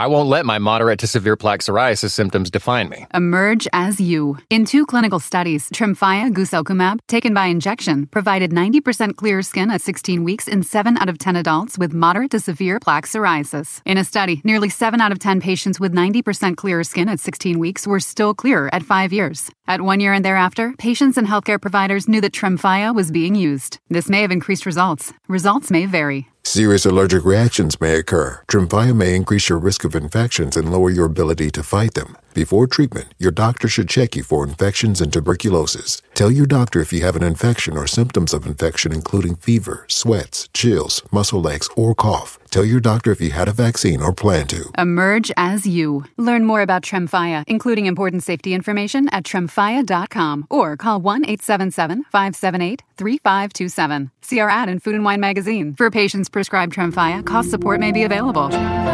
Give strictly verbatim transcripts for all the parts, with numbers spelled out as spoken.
I won't let my moderate to severe plaque psoriasis symptoms define me. Emerge as you. In two clinical studies, Tremfya guselkumab, taken by injection, provided ninety percent clearer skin at sixteen weeks in seven out of ten adults with moderate to severe plaque psoriasis. In a study, nearly seven out of ten patients with ninety percent clearer skin at sixteen weeks were still clearer at five years. At one year and thereafter, patients and healthcare providers knew that Tremfya was being used. This may have increased results. Results may vary. Serious allergic reactions may occur. Tremfya may increase your risk of infections and lower your ability to fight them. Before treatment, your doctor should check you for infections and tuberculosis. Tell your doctor if you have an infection or symptoms of infection, including fever, sweats, chills, muscle aches, or cough. Tell your doctor if you had a vaccine or plan to. Emerge as you. Learn more about Tremfya, including important safety information, at tremfya dot com or call one eight seven seven, five seven eight, three five two seven. See our ad in Food and Wine magazine. For patients prescribed Tremfya, cost support may be available.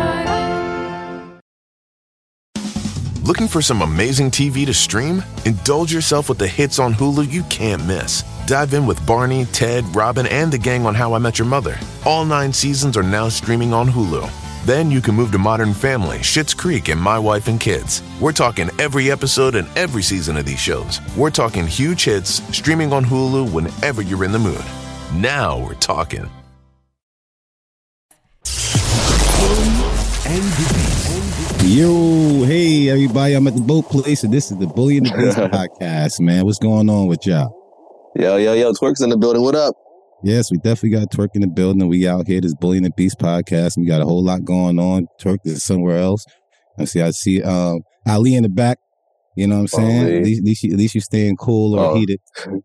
Looking for some amazing T V to stream? Indulge yourself with the hits on Hulu you can't miss. Dive in with Barney, Ted, Robin, and the gang on How I Met Your Mother. All nine seasons are now streaming on Hulu. Then you can move to Modern Family, Schitt's Creek, and My Wife and Kids. We're talking every episode and every season of these shows. We're talking huge hits, streaming on Hulu whenever you're in the mood. Now we're talking. Yo, hey everybody, I'm at the Boat Place, and this is the Bully and the Beast podcast, man. What's going on with y'all? Yo, yo, yo, Twerk's in the building. What up? Yes, we definitely got Twerk in the building, and we out here, this Bully and the Beast podcast, and we got a whole lot going on. Twerk is somewhere else. I see, I see um, Ali in the back, you know what I'm saying? Oh, at, least, at, least you, at least you're staying cool or oh. heated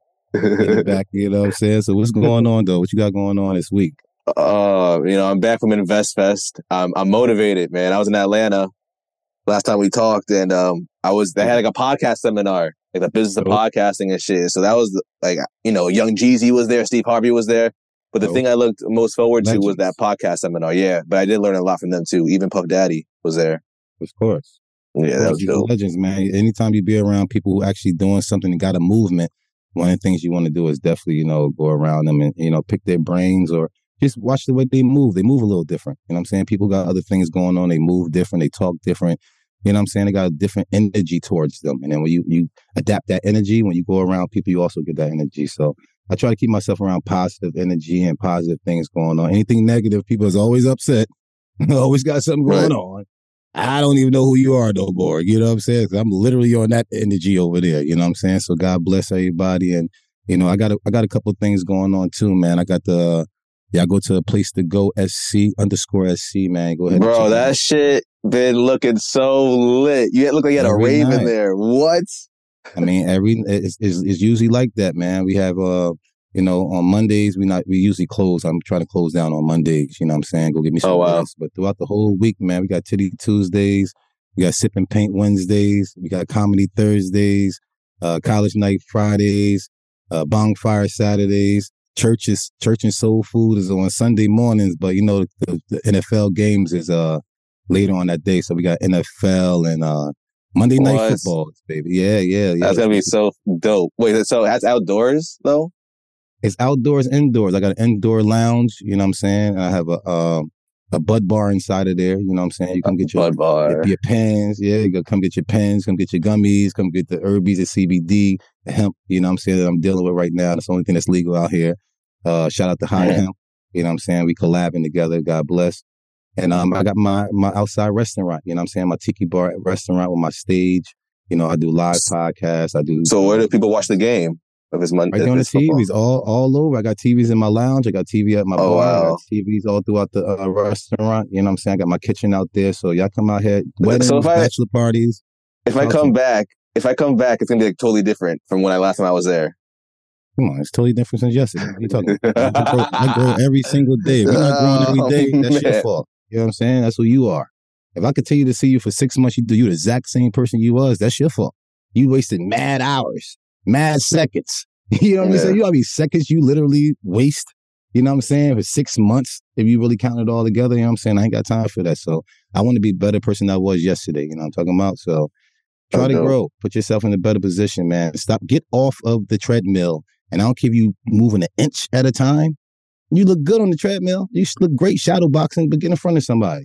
in the back, you know what I'm saying? So what's going on, though? What you got going on this week? Uh, you know, I'm back from Invest Fest. I'm, I'm motivated, man. I was in Atlanta last time we talked, and um, I was they had like a podcast seminar, like the business of oh. podcasting and shit. So that was like, you know, Young Jeezy was there, Steve Harvey was there. But the oh. thing I looked most forward Legends. to was that podcast seminar. Yeah, but I did learn a lot from them too. Even Puff Daddy was there. Of course. Yeah, that was dope. Legends, man. Anytime you be around people who actually doing something and got a movement, one of the things you want to do is definitely, you know, go around them and, you know, pick their brains or just watch the way they move. They move a little different. You know what I'm saying? People got other things going on. They move different. They talk different. You know what I'm saying? They got a different energy towards them. And then when you, you adapt that energy, when you go around people, you also get that energy. So I try to keep myself around positive energy and positive things going on. Anything negative, people is always upset. Always got something going right. on. I don't even know who you are, though, Borg. You know what I'm saying? 'Cause I'm literally on that energy over there. You know what I'm saying? So God bless everybody. And, you know, I got a, I got a couple of things going on, too, man. I got the... Yeah, go to a place to go S C underscore S C, man. Go ahead. Bro, that shit been looking so lit. You look like you had every a rave night. in there. What? I mean, every it's, it's, it's usually like that, man. We have, uh, you know, on Mondays, we not we usually close. I'm trying to close down on Mondays. You know what I'm saying? Go get me some oh, wow. rest. But throughout the whole week, man, we got Titty Tuesdays. We got Sip and Paint Wednesdays. We got Comedy Thursdays. Uh, College Night Fridays. Uh, Bonfire Saturdays. Church is church and soul food is on Sunday mornings, but you know the, the N F L games is uh later on that day. So we got N F L and uh Monday night what? football, baby. Yeah, yeah, yeah. That's gonna be so dope. Wait, so that's outdoors though? It's outdoors, indoors. I got an indoor lounge. You know what I'm saying? I have a um a bud bar inside of there. You know what I'm saying? You come get your bud bar, your, your pens. Yeah, you go come get your pens. Come get your gummies. Come get the herbies, the C B D, the hemp. You know what I'm saying? That I'm dealing with right now. That's the only thing that's legal out here. Uh, shout out to High yeah. Hemp. You know what I'm saying? We collabing together. God bless. And um, I got my my outside restaurant. You know what I'm saying? My tiki bar restaurant with my stage. You know, I do live podcasts. I do. So where do people watch the game? If it's Monday, right there on the T Vs all all over. I got T Vs in my lounge. I got T V at my oh, bar. Wow. I got T Vs all throughout the uh, restaurant. You know what I'm saying? I got my kitchen out there. So y'all come out here. Weddings, so if I, bachelor parties. If I come back, if I come back, it's gonna be like totally different from when I last time I was there. Come on, it's totally different since yesterday. What are you talking about? I grow, I grow every single day. If you're not growing every day, that's oh, your fault. You know what I'm saying? That's who you are. If I continue to see you for six months, you do you the exact same person you was. That's your fault. You wasted mad hours, mad seconds. You know what yeah. I'm saying? You know how many seconds you literally waste, you know what I'm saying, for six months, if you really count it all together, you know what I'm saying? I ain't got time for that. So I want to be a better person than I was yesterday, you know what I'm talking about? So try to grow. Put yourself in a better position, man. Stop. Get off of the treadmill. And I don't care if you moving an inch at a time. You look good on the treadmill. You look great shadow boxing, but get in front of somebody.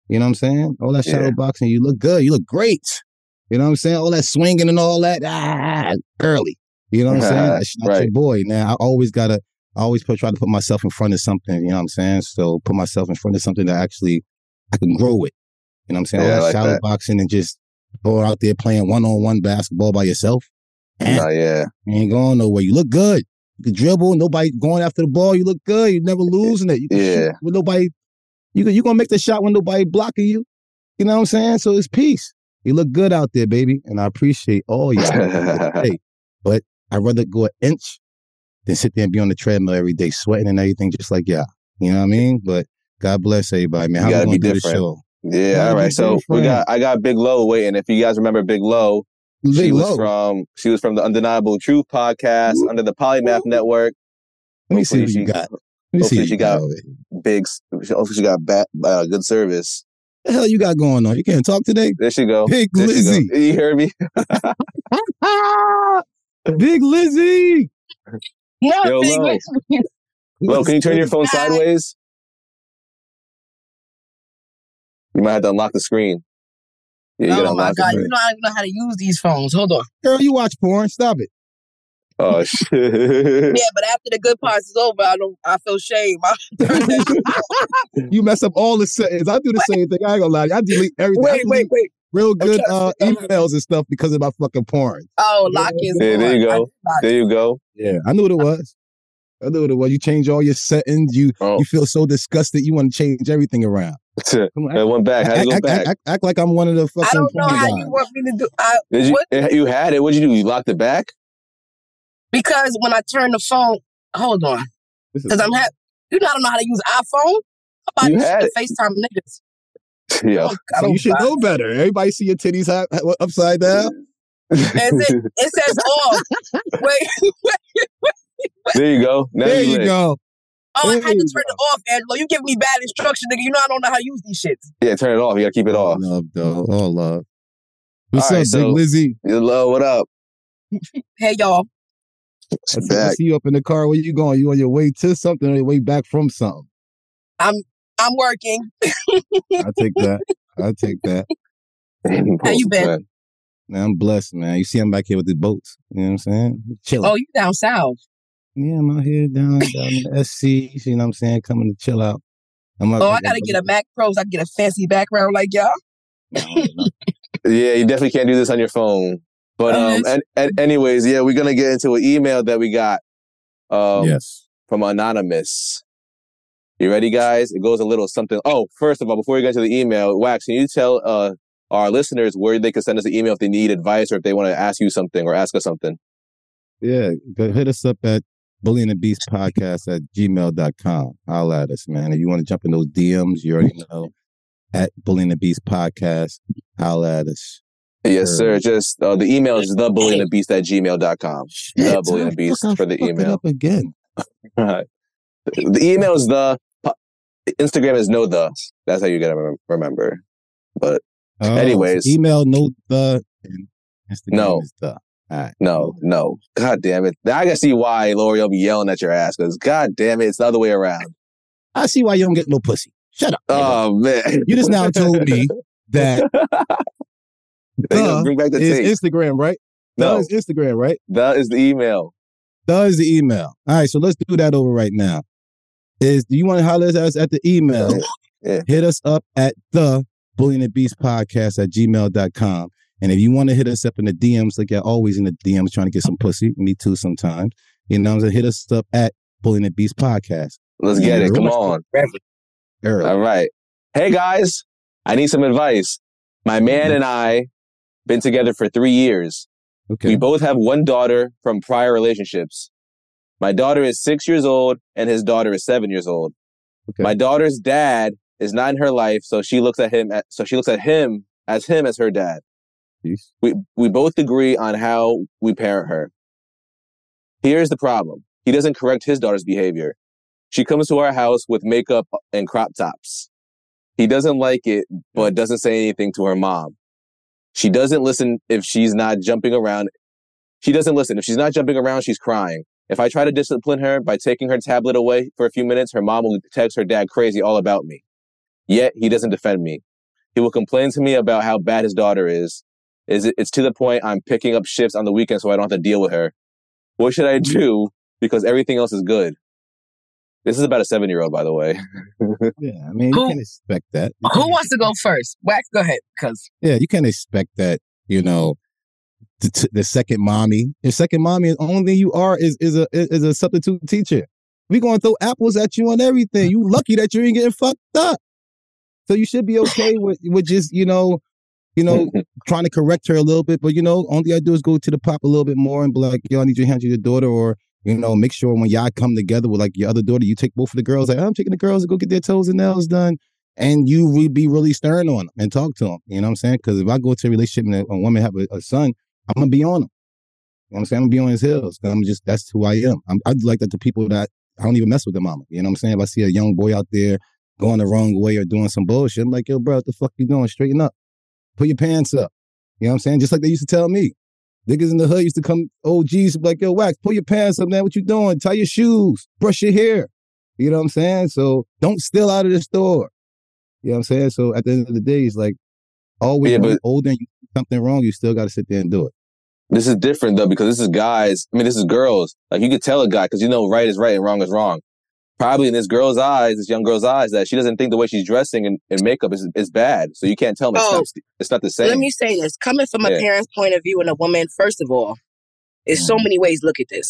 You know what I'm saying? All that shadow Yeah. boxing, you look good. You look great. You know what I'm saying? All that swinging and all that, ah, early. You know what I'm saying? That's not Right. your boy. Now, I always got to, I always put, try to put myself in front of something, you know what I'm saying? So put myself in front of something that actually I can grow with. You know what I'm saying? Yeah, all I that like shadow that. boxing and just go out there playing one-on-one basketball by yourself. Eh, No, yeah. you ain't going nowhere. You look good. You can dribble. Nobody going after the ball. You look good. You never losing it. You can Yeah. shoot with nobody. You can, you going to make the shot when nobody blocking you. You know what I'm saying? So it's peace. You look good out there, baby. And I appreciate all y'all. Hey, but I'd rather go an inch than sit there and be on the treadmill every day, sweating and everything, just like y'all. You know what I mean? But God bless everybody, man. You How gotta we be gonna do the different. show? Yeah, Gotta all be right. So we different. got I got Big Low waiting. If you guys remember Big Low, Big she was Low. from she was from the Undeniable Truth podcast Ooh. under the Polymath Network. Let me see Hopefully what she you got. Let me see hopefully what she you got got over here. big. Hopefully she got bad, uh, good service. What the hell you got going on? You can't talk today? There she go. Big There she go. Lizzie. You heard me? Big Lizzie. No, Yo, Big Lo. Lizzie. Lo, can you turn your What's phone Hi. sideways? You might have to unlock the screen. Yeah, you gotta Oh my unlock the God, you screen. know I don't even know how to use these phones. Hold on. Girl, you watch porn. Stop it. Oh shit. Yeah, but after the good parts is over, I don't. I feel shame. I turn that shit off. You mess up all the settings. I do the same thing. I ain't gonna lie. I delete everything. I Wait, wait, delete wait. real I'm good trying to uh, see something. emails and stuff because of my fucking porn. Oh, lock is Yeah, on. there you I go. did lock There it. you go. Yeah, I knew what it was. I knew what it was. You change all your settings. You Oh, you feel so disgusted. You want to change everything around. Come on, I went back. How to act, go act, back? act, act, act like I'm one of the I fucking don't know porn how guys. you want me to do. I, Did you? what? You had it. What'd you do? You locked it back? Because when I turn the phone, hold on. This is Because I'm ha- you know I don't know how to use iPhone. How about You this had shit it. FaceTime niggas? Yo. Oh, I so don't you should buy know better. Everybody see your titties ha- ha- upside down. it. Is it? It says off. Wait, wait, wait, wait. There you go. Now There you you lit. go. Oh, I There had to you turn it off, Angelo. You give me bad instruction, nigga. You know I don't know how to use these shits. Yeah, turn it off. You gotta keep it All off. love, though. All love. What's All right, up, so- Big Lizzie? Hello, what up? Hey, y'all. I see, I Back. see you up in the car. Where you going? You on your way to something or your way back from something? I'm working. I take that. I take that. How you been? Man, I'm blessed, man. You see, I'm back here with the boats. You know what I'm saying? Chilling. Oh, you down south? Yeah, I'm out here down, down in the S C. You know what I'm saying? Coming to chill out. I'm out, Oh, I gotta get a Mac Pro so I can get a fancy background like y'all. Yeah, you definitely can't do this on your phone. But um, and, and anyways, yeah, we're gonna get into an email that we got um yes. from Anonymous. You ready, guys? It goes a little something. Oh, first of all, before we get to the email, Wax, can you tell uh our listeners where they can send us an email if they need advice or if they want to ask you something or ask us something? Yeah, go hit us up at Bully and the Beast Podcast at gmail dot com. Holla at us, man. If you want to jump in those D Ms, you already know. At Bully and the Beast Podcast, holla at us. Yes, Sure. sir. Just uh, the email is the bully and the beast at gmail dot com. The bully and the beast Fuck, I for the fucked it email. up again. Right. The email is the Instagram is no the. That's how you gotta rem- remember. But Oh, anyways, so email no the and Instagram No. is the. All right. no, no. God damn it! Now I can see why Lori will be yelling at your ass because God damn it, it's the other way around. I see why you don't get no pussy. Shut up. nigga. Oh man, You just now told me that They gonna the bring back the is tape. Instagram, right? The No, is Instagram, right? that is the email. The is the email. All right, so let's do that over right now. Is do you want to holler at us at the email? Yeah. Hit us up at the Bully and the Beast Podcast at gmail dot com. And if you want to hit us up in the D Ms, like you're always in the D Ms trying to get some pussy, me too sometimes. You know what I'm saying? Hit us up at Bully and the Beast Podcast. Let's get it. Yeah. Come on. Early. All right. Hey guys, I need some advice. My man and I been together for three years. Okay. We both have one daughter from prior relationships. My daughter is six years old and his daughter is seven years old. Okay. My daughter's dad is not in her life, so she looks at him at, so she looks at him as him as her dad. Peace. We we both agree on how we parent her. Here's the problem. He doesn't correct his daughter's behavior. She comes to our house with makeup and crop tops. He doesn't like it, but doesn't say anything to her mom. She doesn't listen if she's not jumping around. She doesn't listen. If she's not jumping around, she's crying. If I try to discipline her by taking her tablet away for a few minutes, her mom will text her dad crazy all about me. Yet, he doesn't defend me. He will complain to me about how bad his daughter is. Is it, It's to the point I'm picking up shifts on the weekend so I don't have to deal with her. What should I do? Because everything else is good. This is about a seven-year-old, by the way. Yeah, I mean, Who- you can expect that. You Who can- wants to go first? Wax, go ahead, because Yeah, you can't expect that, you know, the, t- the second mommy. Your second mommy, the only thing you are is is a is a substitute teacher. We going to throw apples at you on everything. You lucky that you ain't getting fucked up. So you should be okay with with just, you know, you know, trying to correct her a little bit. But, you know, only I do is go to the pop a little bit more and be like, yo, I need you to handle your daughter, or, you know, make sure when y'all come together with like your other daughter, you take both of the girls. Like, I'm taking the girls to go get their toes and nails done. And you would be really stern on them and talk to them. You know what I'm saying? Because if I go to a relationship and a, a woman have a, a son, I'm going to be on him. You know what I'm saying? I'm going to be on his heels. I'm just, that's who I am. I'm, I like that the people that, I don't even mess with the mama. You know what I'm saying? If I see a young boy out there going the wrong way or doing some bullshit, I'm like, yo, bro, what the fuck you doing? Straighten up. Put your pants up. You know what I'm saying? Just like they used to tell me. Niggas in the hood used to come, O Gs, like, yo, Wax, pull your pants up, man. What you doing? Tie your shoes. Brush your hair. You know what I'm saying? So don't steal out of the store. You know what I'm saying? So at the end of the day, it's like, always Yeah, when but- you're older and you do something wrong, you still got to sit there and do it. This is different, though, because this is guys. I mean, this is girls. Like, you could tell a guy, because you know right is right and wrong is wrong. Probably in this girl's eyes, this young girl's eyes, that she doesn't think the way she's dressing and, and makeup is is bad. So you can't tell me Oh. it's, not, it's not the same. let me say this. Coming from a Yeah. parent's point of view and a woman, first of all, there's so many ways to look at this.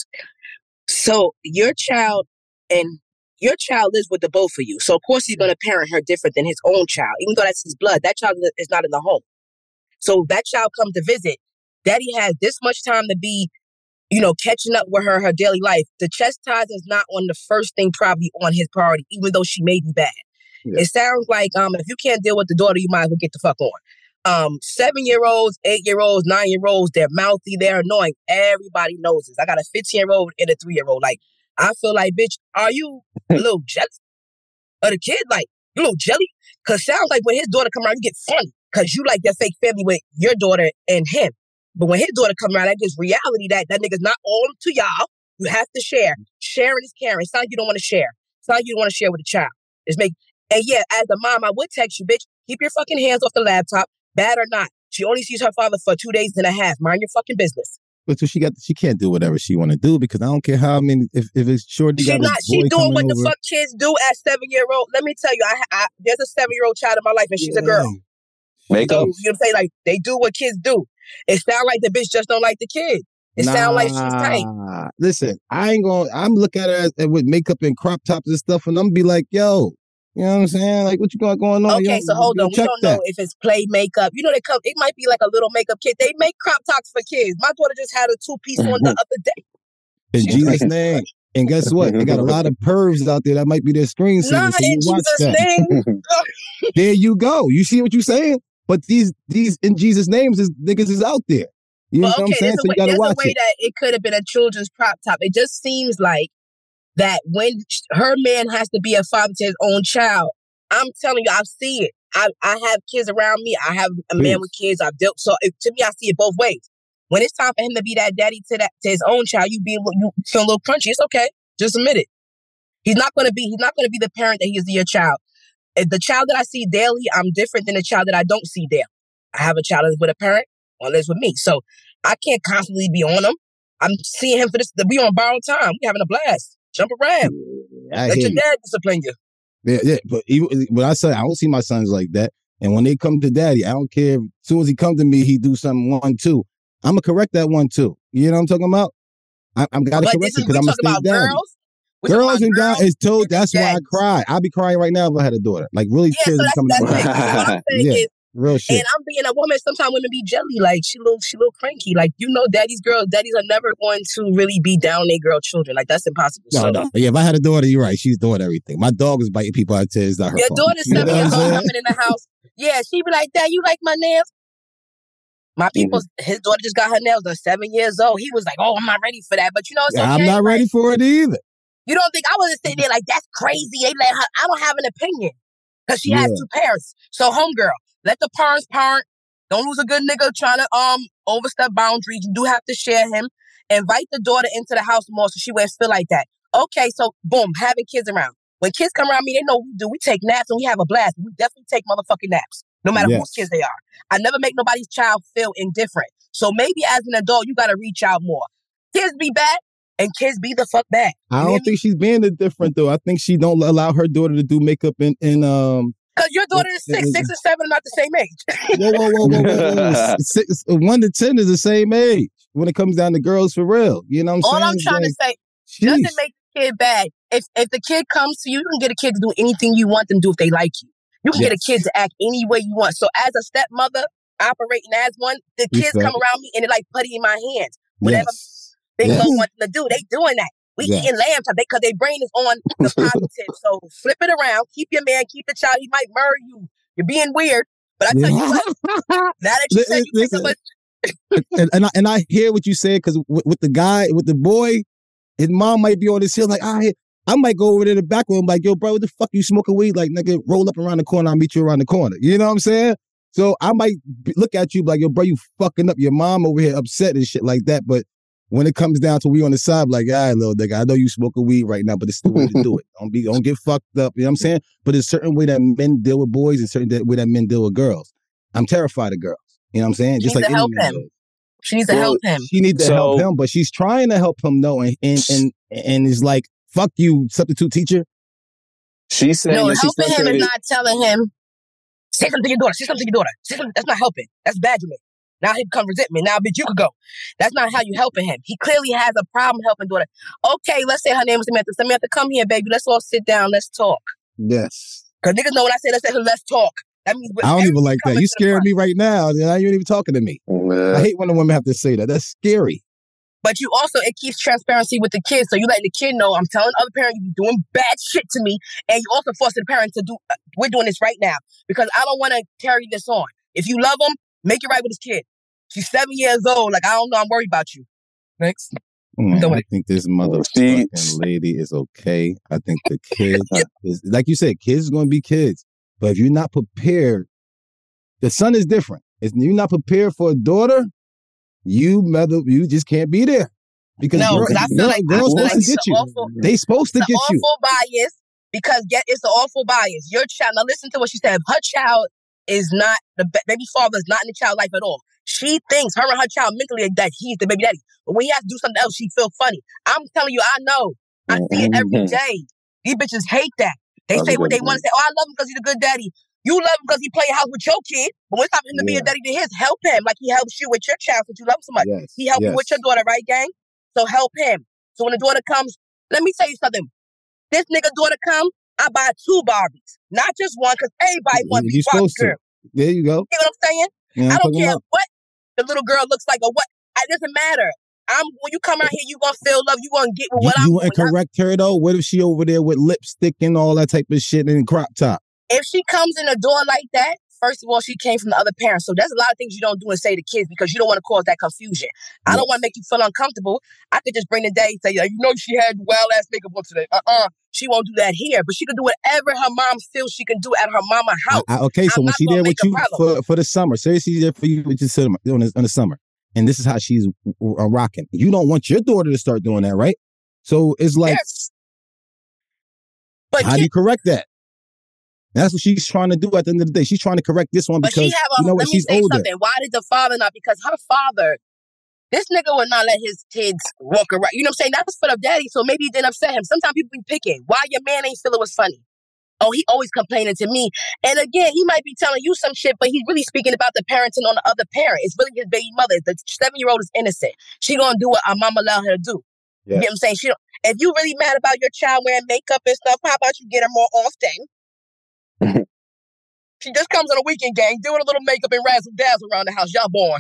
So your child and your child lives with the both of you. So of course he's going to parent her different than his own child. Even though that's his blood, that child is not in the home. So that child comes to visit. Daddy has this much time to be, you know, catching up with her, her daily life. The chastisement is not on the first thing probably on his priority, even though she may be bad. Yeah. It sounds like um, if you can't deal with the daughter, you might as well get the fuck on. Um, seven-year-olds, eight-year-olds, nine-year-olds, they're mouthy, they're annoying. Everybody knows this. I got a fifteen-year-old and a three-year-old. Like, I feel like, bitch, are you a little jealous of the kid? Like, you a little jelly? Because sounds like when his daughter come around, you get funny because you like your fake family with your daughter and him. But when his daughter come around, that gives reality that that nigga's not all to y'all. You have to share. Sharing is caring. It's not like you don't want to share. It's not like you don't want to share with a child. It's make, and yeah, as a mom, I would text you, bitch, keep your fucking hands off the laptop, bad or not. She only sees her father for two days and a half. Mind your fucking business. But so she got, she can't do whatever she want to do because I don't care how many, if, if it's short, you She got not. a She boy doing coming what the over. fuck kids do at seven year old. Let me tell you, I, I there's a seven year old child in my life and she's a girl. So Makeup? you know what I'm saying? Like they do what kids do. It sound like the bitch just don't like the kid. It sound like she's tight. Nah. Listen, I ain't gonna, I'm looking at her as, as with makeup and crop tops and stuff, and I'm be like, yo, you know what I'm saying? Like, what you got going on? Okay, Yo, so hold yo, on. We check don't that. know if it's play makeup. You know, they come. It might be like a little makeup kit. They make crop tops for kids. My daughter just had a two piece on the other day. In She's Jesus' like- name. And guess what? They got a lot of pervs out there that might be their screensavers. Nah, so you in watch Jesus' that. name. There you go. You see what you're saying? But these these in Jesus' names is niggas is out there. You know But what I'm okay, saying? there's, So a you way, gotta there's a watch way it. that it could have been a children's prop top. It just seems like that when sh- her man has to be a father to his own child. I'm telling you, I see it. I, I have kids around me. I have a man Please. with kids. I've dealt. So it, to me, I see it both ways. When it's time for him to be that daddy to that to his own child, you be a little- you feel a little crunchy. It's okay. Just admit it. He's not gonna be. He's not gonna be the parent that he is to your child. If the child that I see daily, I'm different than the child that I don't see daily. I have a child that's with a parent, one lives with me. So I can't constantly be on him. I'm seeing him for this. We on borrowed time. We having a blast. Jump around. I Let hear your you. dad discipline you. Yeah, yeah. But even when I say I don't see my sons like that, and when they come to daddy, I don't care. As soon as he come to me, he do something one two. I'm gonna correct that one two. You know what I'm talking about? I, I'm gotta But correct this it is because we I'm talking gonna about stay daddy. girls. We talking Girls about and guys is told. and their That's why I daddies. cry. I'd be crying right now if I had a daughter. Like really, Yeah, tears so are that's, coming that's out my it. eyes. So what I'm saying Yeah. is, Real shit. and I'm being a woman. Sometimes women be jelly, like she little, she little cranky. Like you know, daddy's girls, daddies are never going to really be down their girl children. Like that's impossible. No, so no. Yeah, if I had a daughter, you're right. She's doing everything. My dog is biting people out there. It's not her your fault. daughter's You know seven what years I'm old saying? coming in the house. Yeah, she be like, Dad, you like my nails? My people, his daughter just got her nails done. Seven years old. He was like, oh, I'm not ready for that. But you know, it's okay. I'm not like, ready for it either. You don't think I wasn't sitting there like that's crazy? They let her. I don't have an opinion because she has Yeah. two parents. So, homegirl, let the parents parent. Don't lose a good nigga trying to um overstep boundaries. You do have to share him. Invite the daughter into the house more so she won't feel like that. Okay, so boom, having kids around. When kids come around me, they know what we do. We take naps and we have a blast. We definitely take motherfucking naps. no matter Yes. whose kids they are. I never make nobody's child feel indifferent. So maybe as an adult, you got to reach out more. Kids be bad, and kids be the fuck bad. I You don't hear think me? she's being different though. I think she don't allow her daughter to do makeup in in um. Because your daughter is six, It- it- six and seven, not the same age. Whoa, whoa, whoa, whoa, whoa, whoa! Six, one to ten is the same age when it comes down to girls for real. You know what I'm All saying? I'm trying Like, to say, sheesh. doesn't make the kid bad. If if the kid comes to you, you can get a kid to do anything you want them to do if they like you. You can get a Yes. kid to act any way you want. So as a stepmother, operating as one, the kids Respect. come around me and they're like putty in my hands. Whatever Yes. Big Yes. Lo wants them to do, they doing that. We Yes. eating lamb chop because their brain is on the positive. So flip it around. Keep your man, keep the child. He might murder you. You're being weird. But I tell you what, now that you said you pick up a and, and I and I hear what you said because with, with the guy, with the boy, his mom might be on his hill like, I I might go over there to the back with him like, yo, bro, what the fuck you smoking weed? Like, nigga, roll up around the corner. I'll meet you around the corner. You know what I'm saying? So I might be, look at you like, yo, bro, you fucking up your mom over here upset and shit like that. But when it comes down to we on the side, like, all right, little nigga, I know you smoking weed right now, but it's the way to do it. Don't be, don't get fucked up. You know what I'm saying? But there's a certain way that men deal with boys and certain way that men deal with girls. I'm terrified of girls. You know what I'm saying? She Just needs like to help any man him. is. She needs to Well, help him. She needs to So- help him, but she's trying to help him though, and and and, and is like, fuck you, substitute teacher. She's saying No, that she's helping him frustrated. is not telling him, say something to your daughter, say something to your daughter. Say something. That's not helping. That's badgering. Now he become resentment. Now, bitch, you could go. That's not how you helping him. He clearly has a problem helping daughter. Okay, let's say her name was Samantha. Samantha, come here, baby. Let's all sit down. Let's talk. Yes. Because niggas know when I say let's, let's talk. That means I don't even everything like that. coming You to the scaring front. me right now. Now you ain't even talking to me. I Yeah. hate when the women have to say that. That's scary. But you also, it keeps transparency with the kids. So you letting the kid know, I'm telling the other parent, you doing bad shit to me. And you also forcing the parent to do, uh, we're doing this right now. Because I don't want to carry this on. If you love him, make it right with his kid. She's seven years old. Like, I don't know. I'm worried about you. Next. Mm, Don't I worry. think this She- motherfucking lady is okay. I think the kids, is, like you said, kids are going to be kids. But if you're not prepared, the son is different. If you're not prepared for a daughter, you mother, you just can't be there. Because No, girl, because I feel girl- like, I girls feel like supposed it's to an get you. awful, They supposed to it's an get you. awful bias. Because get, it's an awful bias. Your child, now listen to what she said. Her child is not, the ba- baby father is not in the child's life at all. She thinks her and her child mentally that he's the baby daddy. But when he has to do something else, she feel funny. I'm telling you, I know. I see it every day. These bitches hate that. They That's say a what good they want to say. Oh, I love him because he's a good daddy. You love him because he play house with your kid. But when it's time for him to be Yeah. a daddy to his, help him like he helps you with your child since you love him so much. Yes. He helped yes. you with your daughter, right, gang? So help him. So when the daughter comes, let me tell you something. This nigga daughter come, I buy two Barbies. Not just one, because everybody wants to You're be Barbie supposed to. girl. There you go. You know what I'm saying? You know I what I'm don't talking care about? what the little girl looks like or what. It doesn't matter. I'm when you come out here, you gonna feel love. You gonna get with You, what you I'm want to doing. correct her though? What if she over there with lipstick and all that type of shit and crop top? If she comes in the door like that, first of all, she came from the other parent. So there's a lot of things you don't do and say to kids because you don't want to cause that confusion. I Yes. don't want to make you feel uncomfortable. I could just bring the day and say, you know, she had wild ass makeup on today. Uh-uh. She won't do that here. But she can do whatever her mom feels she can do at her mama house. I, I, okay, so I'm when not she gonna there make with a you problem. for, for the summer, say she's there for you with your cinema on the, on the summer, and this is how she's uh, rocking. You don't want your daughter to start doing that, right? So it's like, Yes. But how do kid, you correct that? That's what she's trying to do at the end of the day. She's trying to correct this one But because she have a, you know let what? me She's say older. something. Why did the father not? Because her father, this nigga would not let his kids walk around. You know what I'm saying? That's for the daddy, so maybe it didn't upset him. Sometimes people be picking. Why your man ain't feel it was funny? Oh, he always complaining to me. And again, he might be telling you some shit, but he's really speaking about the parenting on the other parent. It's really his baby mother. The seven-year-old is innocent. She gonna do what her mama allowed her to do. You Yes. get what I'm saying? She don't, if you really mad about your child wearing makeup and stuff, how about you get her more often? She just comes on a weekend, gang, doing a little makeup and razzle dazzle around the house. Y'all born.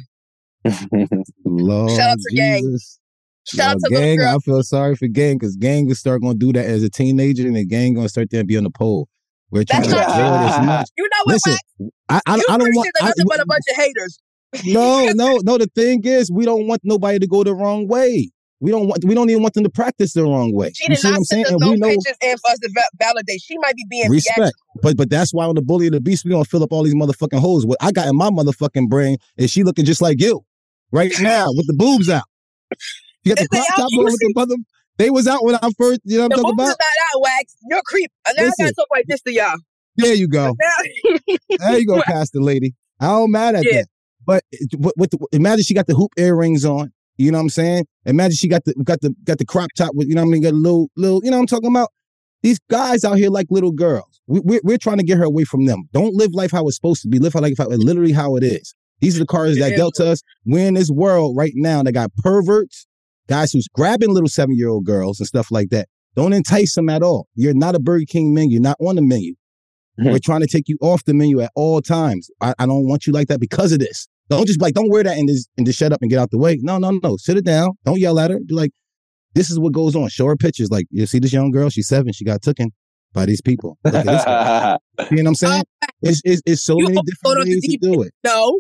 Lord Shout out to Gang. Jesus. Shout out Well, to little Gang, girl. I feel sorry for Gang because Gang will start going to do that as a teenager, and then Gang going to start there and be on the pole. We're trying That's to not enjoy this true. much. You know what, Listen, Wax? I, I, You I don't want. Christians are I, nothing but a bunch of haters. no, no, no. The thing is, we don't want nobody to go the wrong way. We don't want. We don't even want them to practice the wrong way. She You did see what not I'm send saying? us And no we know pictures in for us to va- validate. She might be being respect, theatrical. but but that's why on the Bully of the Beast we gonna fill up all these motherfucking holes. What I got in my motherfucking brain is she looking just like you right now with the boobs out. You got the If they crop out, top you on with the see- mother. They was out when I first. You know what The I'm talking boobs about? is not out, Wax. You're a creep. And now I Listen. gotta talk like this to y'all. There you go. There you go, Pastor Lady. I don't mad at Yeah. that. But with, with the, imagine she got the hoop earrings on. You know what I'm saying? Imagine she got the got the got the crop top with, you know what I mean, got a little little, you know what I'm talking about? These guys out here like little girls. We, we're, we're trying to get her away from them. Don't live life how it's supposed to be. Live life like literally how it is. These are the cards that dealt to us. We're in this world right now that got perverts, guys who's grabbing little seven-year-old girls and stuff like that. Don't entice them at all. You're not a Burger King menu. You're not on the menu. Mm-hmm. We're trying to take you off the menu at all times. I, I don't want you like that because of this. Don't just like, don't wear that and just, and just shut up and get out the way. No, no, no. Sit it down. Don't yell at her. Be like, this is what goes on. Show her pictures. Like, you see this young girl? She's seven. She got tooken by these people. Look at this guy. You know what I'm saying? It's, it's, it's so You many different ways to do it. No.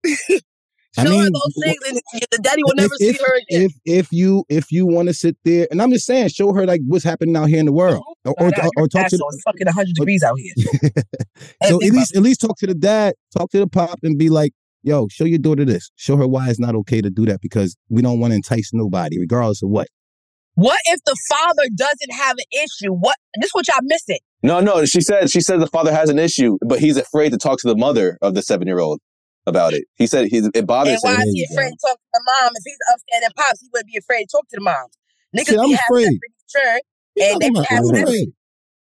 I Show mean, her those things, and the daddy will never if, see her again. If if you if you want to sit there, and I'm just saying, show her like what's happening out here in the world, or or, or, or talk to. The, it's fucking one hundred degrees out here. So at least at least talk to the dad, talk to the pop, and be like, "Yo, show your daughter this. Show her why it's not okay to do that because we don't want to entice nobody, regardless of what." What if the father doesn't have an issue? What this is what y'all missing? No, no. She said she said the father has an issue, but he's afraid to talk to the mother of the seven-year-old about it. He said he, it bothers and why him. is he afraid to talk to the mom? If he's upstairs and pops, he wouldn't be afraid to talk to the mom. Niggas See, I'm be afraid. having separate churn, and they I'm have afraid. separate.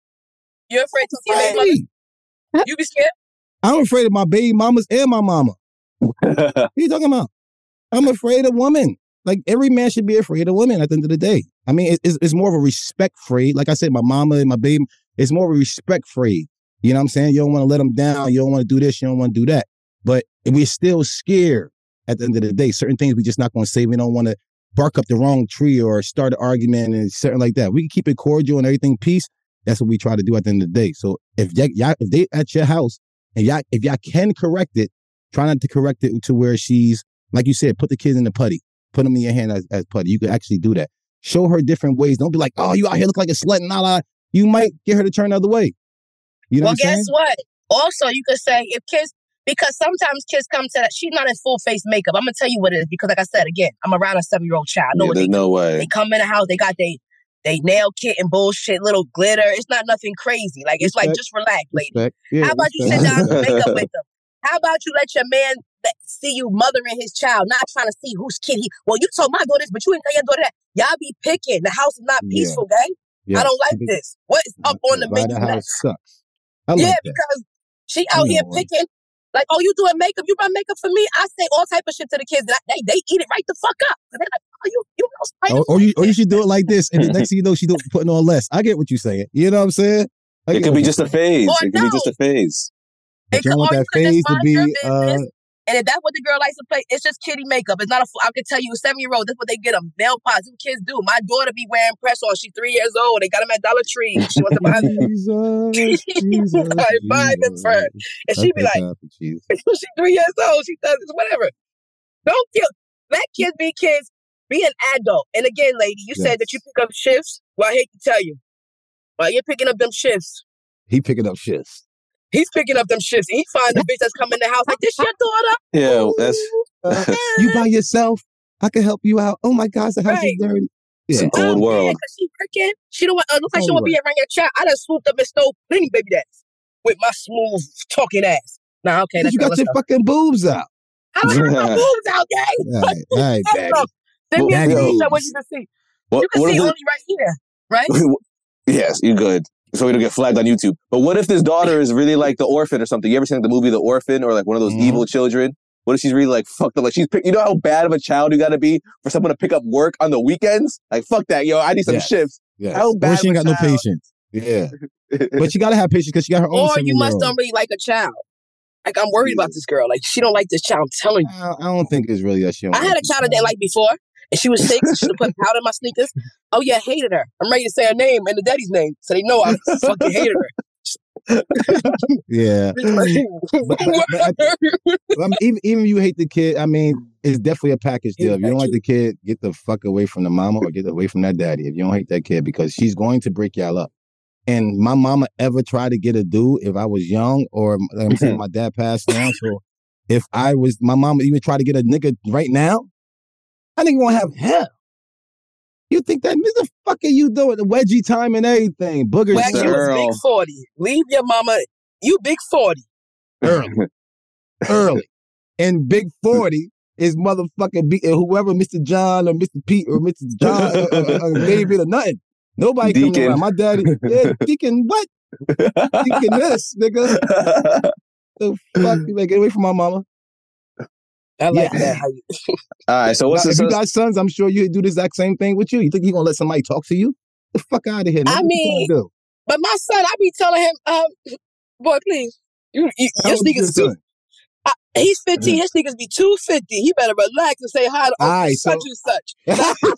You're afraid to see I'm your baby mother? You be scared? I'm afraid of my baby mamas and my mama. What are you talking about? I'm afraid of women. Like, every man should be afraid of women at the end of the day. I mean, it, it's, it's more of a respect afraid. Like I said, my mama and my baby, it's more of a respect afraid. You know what I'm saying? You don't want to let them down. You don't want to do this. You don't want to do that. But we're still scared at the end of the day. Certain things we're just not going to say. We don't want to bark up the wrong tree or start an argument and certain like that. We can keep it cordial and everything peace. That's what we try to do at the end of the day. So if y'all, if they at your house and y'all, if y'all can correct it, try not to correct it to where she's, like you said, put the kids in the putty. Put them in your hand as, as putty. You can actually do that. Show her different ways. Don't be like, oh, you out here look like a slut and all that. You might get her to turn the other way. You know well, what I'm guess saying? what? Also, you could say if kids, because sometimes kids come to that, she's not in full face makeup. I'm going to tell you what it is because, like I said, again, I'm around a seven-year-old child. I know Yeah, what there's they no do. way. They come in the house, they got they they nail kit and bullshit, little glitter. It's not nothing crazy. Like, it's Respect. like, just relax, lady. Respect. Yeah, How about you respect. sit down and make up with them? How about you let your man that see you mothering his child, not trying to see whose kid he, well, you told my daughter this, but you didn't tell your daughter that. Y'all be picking. The house is not Yeah. peaceful, gang. Yeah. I don't like this. What is up on the Why menu the house next? sucks. I like Yeah, that. because she out I here know. picking. Like, oh, you doing makeup? You run makeup for me? I say all type of shit to the kids. And I, they they eat it right the fuck up. And they're like, oh, you you know, Or, or you or you should do it like this, and the next thing you know, she's doing- putting on less. I get what you're saying. You know what I'm saying? I It get could what be you're just a saying. phase. Or It could be just no. a phase. But It you could, don't want or you that could just phase to mind be. your Uh, business. And if that's what the girl likes to play, it's just kiddie makeup. It's not a. I can tell you, seven year old. That's what they get them. Nail pots. That's what kids do. My daughter be wearing press on. She's three years old. They got them at Dollar Tree. She wants to buy them. Jesus, Jesus, I buy them for her, and she be like, Jesus. she's three years old. She does this, whatever. Don't kill. Let kids be kids. Be an adult. And again, lady, you said that you pick up shifts. Well, I hate to tell you, while you're picking up them shifts, He picking up shifts. he's picking up them shifts. And he find the bitch that's coming in the house like, this your daughter? Yeah, that's Uh, you by yourself? I can help you out. Oh my gosh, the house Right. is dirty. it's Yeah. an old Oh, world. Yeah, because she freaking, she don't want, uh, look like she All want to be around your child. I done swooped up and stole plenty baby dads with my smooth talking ass. Nah, okay, Because that's you got let's your go. fucking boobs out. I don't have my boobs out, gang. All right, all right, Send daddy. me a Daddy screenshot boobs. what you can see. What, You can what see if only right here, right? this- yes, you're good. So we don't get flagged on YouTube. But what if this daughter is really like The Orphan or something? You ever seen the movie The Orphan or like one of those Mhm. evil children? What if she's really like fucked up? Like she's pick, you know how bad of a child you got to be for someone to pick up work on the weekends? Like fuck that, yo. I need some Yes. shifts. Yes. How Or bad she ain't of got a no child? patience. Yeah. But you got to have patience because she got her own Or you must seven-year-old. don't really like a child. Like, I'm worried about this girl. Like, she don't like this child. I'm telling you. I I don't think it's really that she don't I had like a this child I didn't like before, and she was sick, so she should have put powder in my sneakers. Oh, yeah, hated her. I'm ready to say her name and the daddy's name, so they know I fucking hated her. Yeah. But- but- but I- I mean, even even if you hate the kid, I mean, it's definitely a package deal. If you don't like the kid, get the fuck away from the mama or get away from that daddy. If you don't hate that kid, because she's going to break y'all up. And my mama ever tried to get a dude if I was young, or like I'm saying my dad passed now. So if I was, my mama even tried to get a nigga right now, I think won't have hell. You think that, what the fuck are you doing? The wedgie time and everything. Boogers. When Mister you was Earl. big forty, leave your mama You big forty. Early. Early. And big forty is motherfucking be- whoever, Mister John or Mister Pete or Mister John or, or, or David or nothing. Nobody Deacon. coming around. My daddy, yeah, Deacon, what? Deacon this, nigga. The fuck? You better get away from my mama. I like Yeah. that. How you... All right, so what's now, the if so, you got sons, I'm sure you do the exact same thing with you. You think he gonna let somebody talk to you? The fuck out of here, nigga. I What mean, you do? But my son, I be telling him, um, boy, please, you, you, How your old is your sneakers too. son? I, he's fifteen. His sneakers be two fifty. He better relax and say hi to Uncle Aye, such so-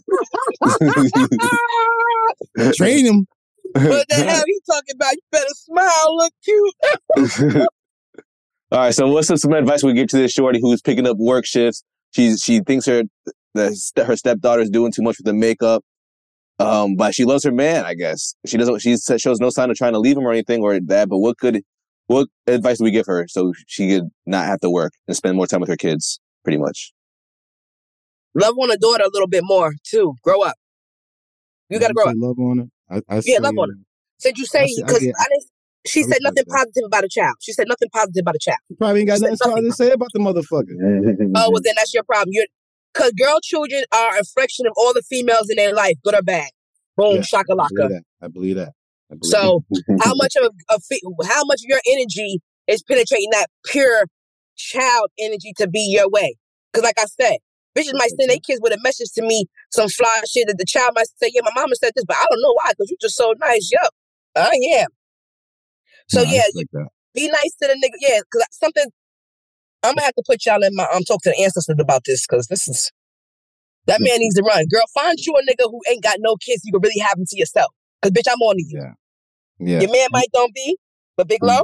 and such. Train him. What the hell he talking about? You better smile, look cute. All right, so what's some, some advice we give to this shorty who's picking up work shifts? She's she thinks her the, her stepdaughter's doing too much with the makeup, um, but she loves her man. I guess she doesn't. She shows no sign of trying to leave him or anything or that. But what could what advice do we give her so she could not have to work and spend more time with her kids? Pretty much. Love on a daughter a little bit more too. Grow up. You gotta grow up. Love on her. I, I Yeah, say, love on her. Since you say I see- I because get- I didn't. She I said respect nothing that. positive about a child. She said nothing positive about a child. You probably ain't got She nothing said nothing. positive to say about the motherfucker. Oh, well, then that's your problem. You're because girl children are a reflection of all the females in their life, good or bad. Boom, Yeah, I believe shakalaka. that. I believe that. I believe So, that. how much of a, a fe- how much of your energy is penetrating that pure child energy to be your way? Because, like I said, bitches might send their kids with a message to me, some fly shit that the child might say, "Yeah, my mama said this, but I don't know why. Because you just so nice." Yup, I am. So No, I yeah, respect you, that. be nice to the nigga. Yeah, because something. I'm gonna have to put y'all in my. I'm um, talk to the ancestors about this because this is that man needs to run. Girl, find you a nigga who ain't got no kids. You can really have them to yourself. Because bitch, I'm on to you. Yeah. Yeah. Your man might don't be, but Big Low,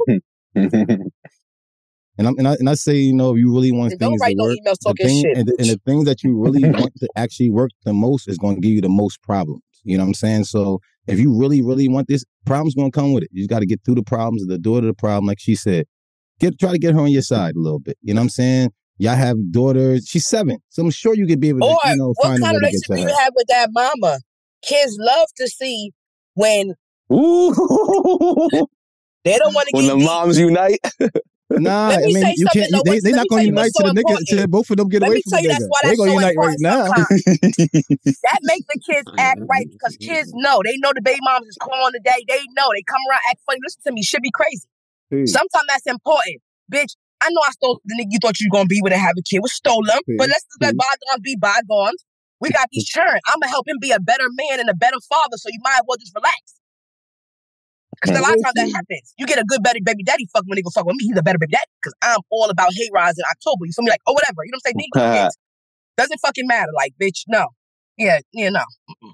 And, I'm, and, I, and I say, you know, if you really want and don't things write to no work, emails the talking thing, shit. and, the, and the things that you really want to actually work the most is going to give you the most problems. You know what I'm saying? So if you really, really want this, problems going to come with it. You just got to get through the problems, the door to the problem, like she said. Get Try to get her on your side a little bit. You know what I'm saying? Y'all have daughters. She's seven, so I'm sure you could be able to, Or you know, what find a kind way of to get to relationship her. you have with that mama? Kids love to see when Ooh. they don't want to When get the deep. moms unite. Nah, Let me I mean, say you something, can't. though. They What- they let not me going tell to you what's unite so till the nigga, important. till both of them get Let away me from tell the you nigga. that's why They that's gonna so unite right important now. sometimes. That make the kids act right because kids know. They know the baby moms is calling the day. They know. They come around, act funny. Listen to me. Should be crazy. Peace. Sometimes that's important. Bitch, I know I stole the nigga you thought you were going to be with and have a kid. We stole him. But let's just let bygones be bygones. We got these churn. I'm going to help him be a better man and a better father, so you might as well just relax. Because a lot of times that happens. You get a good better baby daddy fuck when they go fuck with me. He's a better baby daddy because I'm all about hay rides in October. You feel me? Like, oh, whatever. You know what I'm saying? They kids. Doesn't fucking matter. Like, bitch, no. Yeah, yeah, no.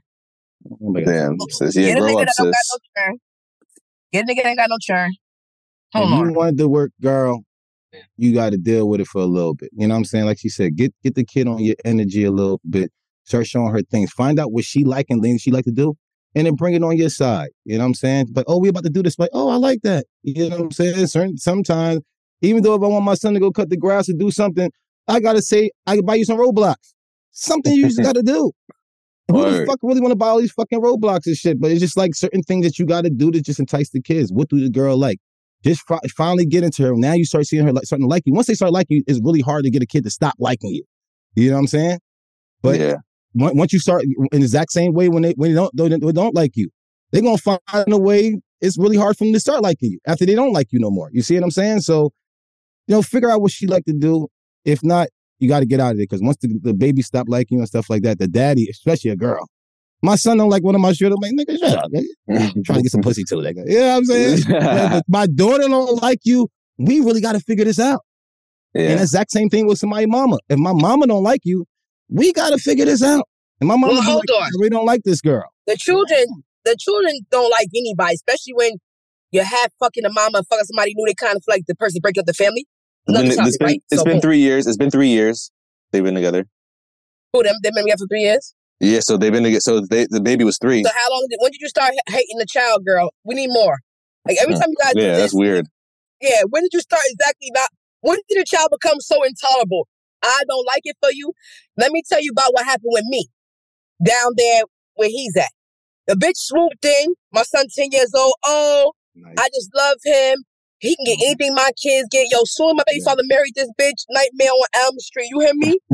Damn. Sis, yeah, Get a grow nigga up, that don't got sis. no churn. Get a nigga that ain't got no churn. Hold If on. you want to work, girl, you got to deal with it for a little bit. You know what I'm saying? Like she said, get get the kid on your energy a little bit. Start showing her things. Find out what she like and things she like to do, and then bring it on your side. You know what I'm saying? But oh, we about to do this. Like, oh, I like that. You know what I'm saying? Certain sometimes, even though if I want my son to go cut the grass or do something, I gotta say I can buy you some Roblox. Something you just got to do. Who the Word. fuck really want to buy all these fucking Roblox and shit? But it's just like certain things that you got to do to just entice the kids. What do the girl like? Just fi- finally get into her. Now you start seeing her like starting to like you. Once they start liking you, it's really hard to get a kid to stop liking you. You know what I'm saying? But yeah. on- once you start in the exact same way when they when they don't they don't, they don't like you, they're gonna find a way. It's really hard for them to start liking you after they don't like you no more. You see what I'm saying? So, you know, figure out what she like to do. If not, you got to get out of it because once the, the baby stop liking you and stuff like that, the daddy, especially a girl. My son don't like one of my shirts. I'm like, nigga, shut up, nigga. Trying to get some pussy too, nigga. You know what I'm saying? But if my daughter don't like you, we really got to figure this out. Yeah. And the exact same thing with somebody's mama. If my mama don't like you, we got to figure this out. And my mama Well, be hold like, on. I really don't like this girl. The children, the children don't like anybody, especially when you have fucking a mama and fucking somebody new. They kind of feel like the person breaking up the family. It's Another been, topic, it's been, right? it's So, been boom. three years. It's been three years. They've been together. Who, them? They've been together for three years? Yeah, so they've been together. So they, the baby was three. So how long did, when did you start h- hating the child, girl? We need more. Like every time you guys do Yeah, this. that's weird. Yeah, when did you start exactly not, when did the child become so intolerable? I don't like it for you. Let me tell you about what happened with me down there where he's at. The bitch swooped in, my son ten years old. Oh, Nice. I just love him. He can get anything my kids get. Yo, soon my baby yeah. father married this bitch. Nightmare on Elm Street. You hear me?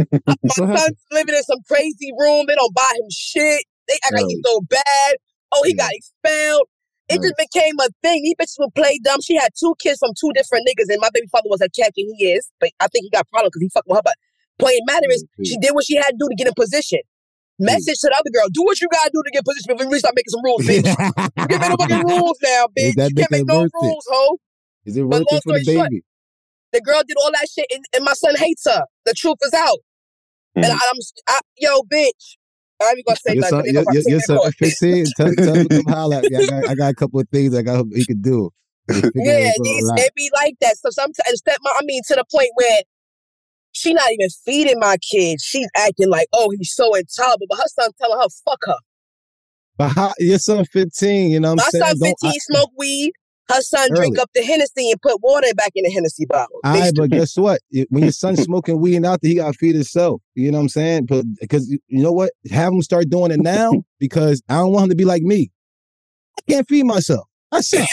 My son's living in some crazy room. They don't buy him shit. They act like he's so bad. Oh, he yeah. got expelled. It right. just became a thing. These bitches would play dumb. She had two kids from two different niggas, and my baby father was a catch, and he is. But I think he got problems because he fucked with her. But point matter is, mm-hmm. she did what she had to do to get in position. Message to the other girl, do what you gotta do to get position before we start making some rules, bitch. You can't make no fucking rules now, bitch. You can't make no rules, ho. Is it worth it for the baby? Short, the girl did all that shit, and, and my son hates her. The truth is out. Mm. And I, I'm, I, yo, bitch. I ain't gonna say your nothing. Son, your your son fifteen. Tell, tell him to come holler at me. I got, I got a couple of things I got he could do. Yeah, it be like that. So sometimes, stepmom, I mean, to the point where she not even feeding my kids. She's acting like, oh, he's so intolerable. But her son telling her, fuck her. But how, your son fifteen, you know what I'm saying? My son fifteen I, smoke weed. Her son early. Drink up the Hennessy and put water back in the Hennessy bottle. All right, but guess what? When your son's smoking weed out there, he got to feed himself. You know what I'm saying? Because you know what? Have him start doing it now because I don't want him to be like me. I can't feed myself. That's it.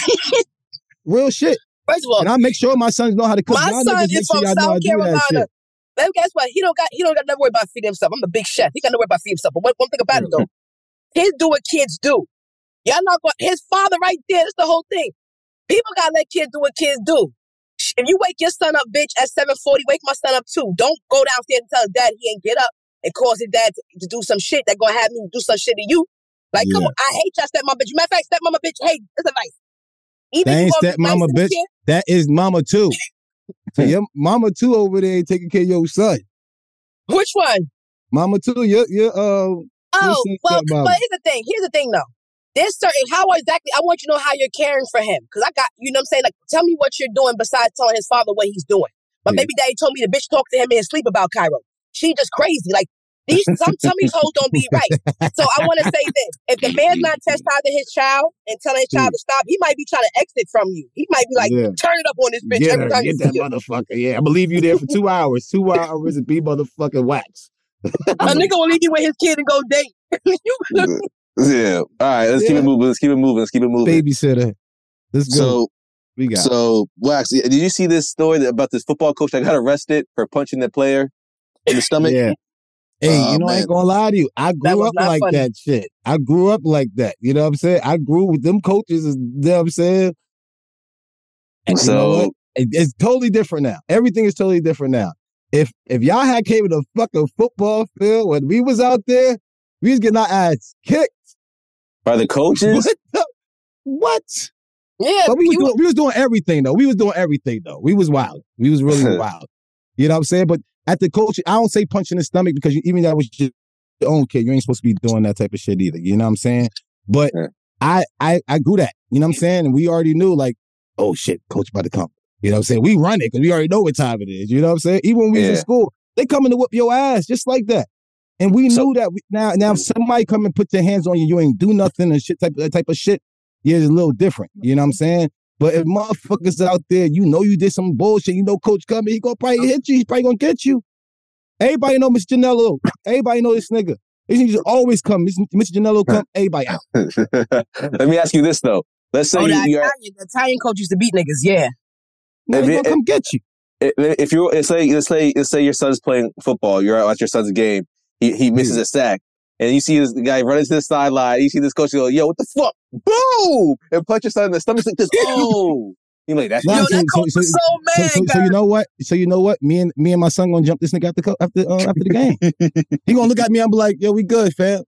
Real shit. First of all, and I make sure my sons know how to cook. My, my son is from South Carolina. But guess what? He don't got he don't got to worry about feeding himself. I'm a big chef. He got to worry about feeding himself. But one, one thing about it though, kids do what kids do. Y'all not going. His father right there. That's the whole thing. People gotta let kids do what kids do. If you wake your son up, bitch, at seven forty, wake my son up too. Don't go downstairs and tell his dad he ain't get up and cause his dad to, to do some shit that gonna have me do some shit to you. Like, yeah. Come on, I hate y'all stepmama bitch. Matter of fact, stepmama bitch, hey, this advice. Even that ain't stepmama nice bitch. Kid, that is mama too. So your mama too over there taking care of your son. Which one? Mama too. Your your uh. Oh well, but here's the thing. Here's the thing though. There's certain how exactly I want you to know how you're caring for him. Cause I got you know what I'm saying? Like tell me what you're doing besides telling his father what he's doing. My yeah. baby daddy told me the bitch talked to him in his sleep about Cairo. She just crazy. Like these some some of these hoes don't be right. So I wanna say this. If the man's not chastising his child and telling his child yeah. to stop, he might be trying to exit from you. He might be like, yeah. turn it up on this bitch get every her, time get you that see motherfucker. Yeah, I'm gonna leave you there for two hours. Two hours and be motherfucking wax. A nigga will leave you with his kid and go date. Yeah. All right. Let's yeah. keep it moving. Let's keep it moving. Let's keep it moving. Babysitter. Let's go. So we got. So Wax, did you see this story about this football coach that got arrested for punching the player in the stomach? Yeah. Hey, uh, you know, man. I ain't gonna lie to you. I grew up like funny. that shit. I grew up like that. You know what I'm saying? I grew with them coaches. You know what I'm saying? And so you know what? It, it's totally different now. Everything is totally different now. If if y'all had came to the fucking football field when we was out there, we was getting our ass kicked. By the coaches? What? The, what? Yeah. But we was, doing, we was doing everything, though. We was doing everything, though. We was wild. We was really wild. You know what I'm saying? But at the coach, I don't say punch in the stomach because you, even that was your own kid. You ain't supposed to be doing that type of shit either. You know what I'm saying? But yeah. I, I I grew that. You know what I'm saying? And we already knew, like, oh, shit, coach about to come. You know what I'm saying? We run it because we already know what time it is. You know what I'm saying? Even when we yeah. was in school, they coming to whoop your ass just like that. And we so, knew that we, now, now if somebody come and put their hands on you, you ain't do nothing and shit type that type of shit. Yeah, it's a little different. You know what I'm saying? But if motherfuckers out there, you know you did some bullshit. You know Coach coming, he gonna probably hit you. He's probably gonna get you. Everybody know Mister Janello. Everybody know this nigga. This nigga always come. Mister Janello come. Everybody out. Let me ask you this though. Let's say oh, you, the, you're Italian, the Italian coach used to beat niggas. Yeah. Now he gonna come get you. If you're, let's say, let's say, let's say your son's playing football. You're out at your son's game. He he misses yeah. a sack, and you see this guy running to the sideline. You see this coach go, "Yo, what the fuck?" Boom! And punch your son in the stomach like this. Oh, you're like, "That's Yo, that so, coach so, was so mad." So, so, so you know what? So you know what? Me and me and my son gonna jump this nigga after after uh, after the game. He gonna look at me and be like, "Yo, we good, fam."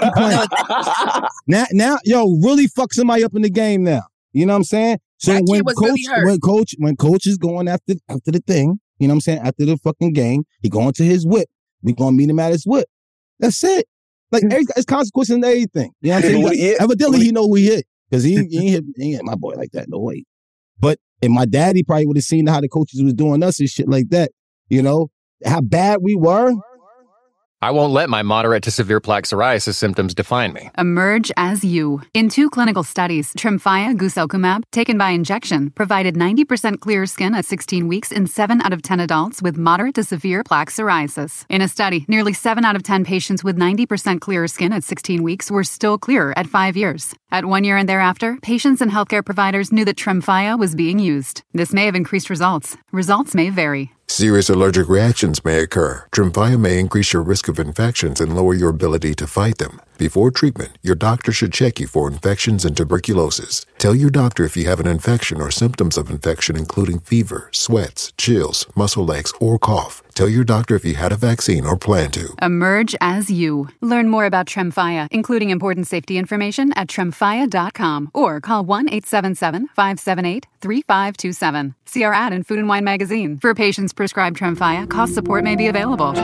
now, now, yo, really fuck somebody up in the game now. You know what I'm saying? So that when was coach, really hurt. when coach, when coach is going after after the thing, you know what I'm saying? After the fucking game, he going to his whip. We gonna meet him at his whip. That's it. Like, every, it's consequences and everything. You know what I'm saying? Got, yeah. Evidently, he know who he hit. Because he, he, ain't hit, he ain't hit my boy like that. No way. But if my daddy probably would have seen how the coaches was doing us and shit like that, you know, how bad we were. I won't let my moderate to severe plaque psoriasis symptoms define me. Emerge as you. In two clinical studies, Tremfya guselkumab, taken by injection, provided ninety percent clearer skin at sixteen weeks in seven out of ten adults with moderate to severe plaque psoriasis. In a study, nearly seven out of ten patients with ninety percent clearer skin at sixteen weeks were still clearer at five years. At one year and thereafter, patients and healthcare providers knew that Tremfya was being used. This may have increased results. Results may vary. Serious allergic reactions may occur. Tremfya may increase your risk of infections and lower your ability to fight them. Before treatment, your doctor should check you for infections and tuberculosis. Tell your doctor if you have an infection or symptoms of infection, including fever, sweats, chills, muscle aches, or cough. Tell your doctor if you had a vaccine or plan to. Emerge as you. Learn more about Tremfya, including important safety information, at tremfya dot com or call one eight seven seven, five seven eight, three five two seven. See our ad in Food and Wine magazine. For patients prescribed Tremfya, cost support may be available.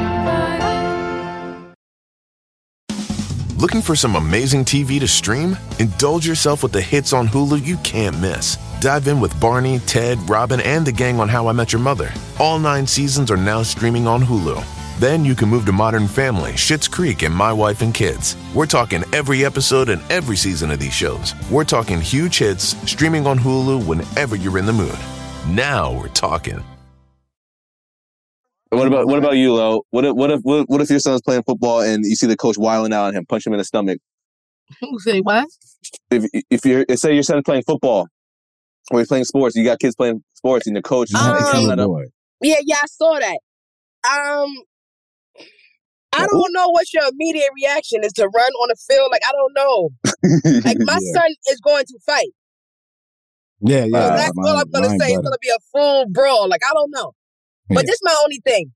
Looking for some amazing T V to stream? Indulge yourself with the hits on Hulu you can't miss. Dive in with Barney, Ted, Robin, and the gang on How I Met Your Mother. All nine seasons are now streaming on Hulu. Then you can move to Modern Family, Schitt's Creek, and My Wife and Kids. We're talking every episode and every season of these shows. We're talking huge hits, streaming on Hulu whenever you're in the mood. Now we're talking. What about what about you, Lo? What if what if what, what if your son's playing football and you see the coach wilding out on him, punch him in the stomach? Who say what? If if you're say your son's playing football or he's playing sports, you got kids playing sports and the coach Um, is yelling at him. Yeah, yeah, I saw that. Um, I don't know what your immediate reaction is to run on the field. Like, I don't know. Like, my Yeah. son is going to fight. Yeah, So yeah. that's my- all I'm going to mine say. It's better. going to be a full brawl. Like, I don't know. But Yeah. this is my only thing.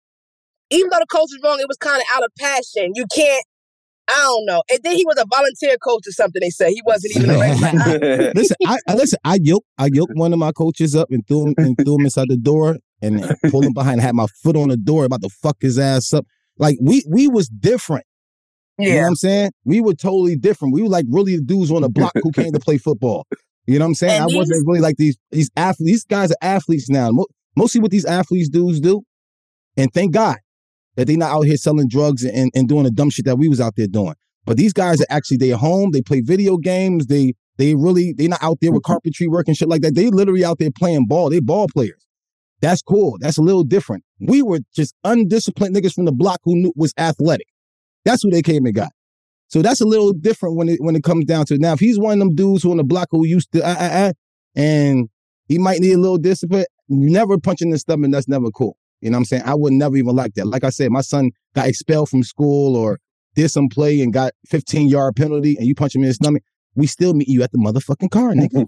Even though the coach was wrong, it was kind of out of passion. You can't, I don't know. And then he was a volunteer coach or something, they said. He wasn't even a regular. listen, I, I listen. I yoked, I yoked one of my coaches up and threw him and threw him inside the door and pulled him behind. And had my foot on the door, about to fuck his ass up. Like we, we was different. You know what Yeah. I'm saying? We were totally different. We were like really the dudes on the block who came to play football. You know what I'm saying? And I these- wasn't really like these these athletes. These guys are athletes now. Mo- mostly what these athletes dudes do. And thank God that they not out here selling drugs and, and doing the dumb shit that we was out there doing. But these guys are actually, they home, they play video games, they they really, they not out there with carpentry work and shit like that. They literally out there playing ball. They ball players. That's cool. That's a little different. We were just undisciplined niggas from the block who knew was athletic. That's who they came and got. So that's a little different when it when it comes down to it. Now, if he's one of them dudes who on the block who used to, uh, uh, uh, and he might need a little discipline, never punching the stomach, that's never cool. You know what I'm saying? I would never even like that. Like I said, my son got expelled from school or did some play and got fifteen-yard penalty and you punch him in the stomach, we still meet you at the motherfucking car, nigga.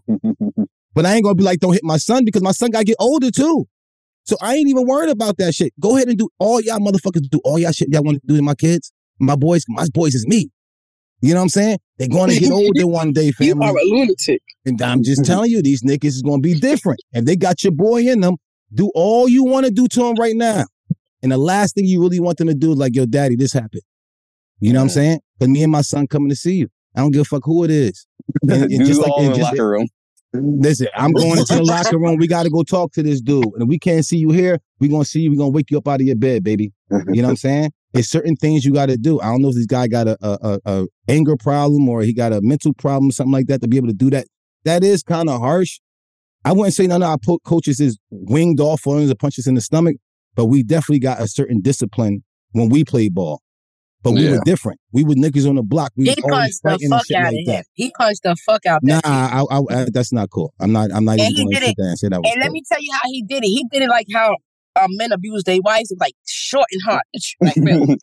But I ain't going to be like, don't hit my son because my son got to get older too. So I ain't even worried about that shit. Go ahead and do all y'all motherfuckers do all y'all shit y'all want to do to my kids. My boys, my boys is me. You know what I'm saying? They're going to get older one day, family. You are a lunatic. And I'm just telling you, these niggas is going to be different. If they got your boy in them, do all you want to do to him right now. And the last thing you really want them to do is like, yo, daddy, this happened. You know what I'm saying? Because me and my son coming to see you. I don't give a fuck who it is. And- and You just like- all and in the just- locker room. Listen, I'm going into the locker room. We got to go talk to this dude. And if we can't see you here, we're going to see you. We're going to wake you up out of your bed, baby. You know what I'm saying? There's certain things you got to do. I don't know if this guy got a, a, a, a anger problem or he got a mental problem, something like that, to be able to do that. That is kind of harsh. I wouldn't say none of our po- coaches is winged off or the punches in the stomach, but we definitely got a certain discipline when we played ball. But we Yeah. were different. We were niggas on the block. We He was always punched the fighting and fuck shit out like of him. that. He punched the fuck out Nah, that shit. I, I, I, that's not cool. I'm not. I'm not And even he going to did sit it- there and say that was And let cool. me tell you how he did it. He did it like how uh, men abuse their wives. It's like short and hard. Like, really.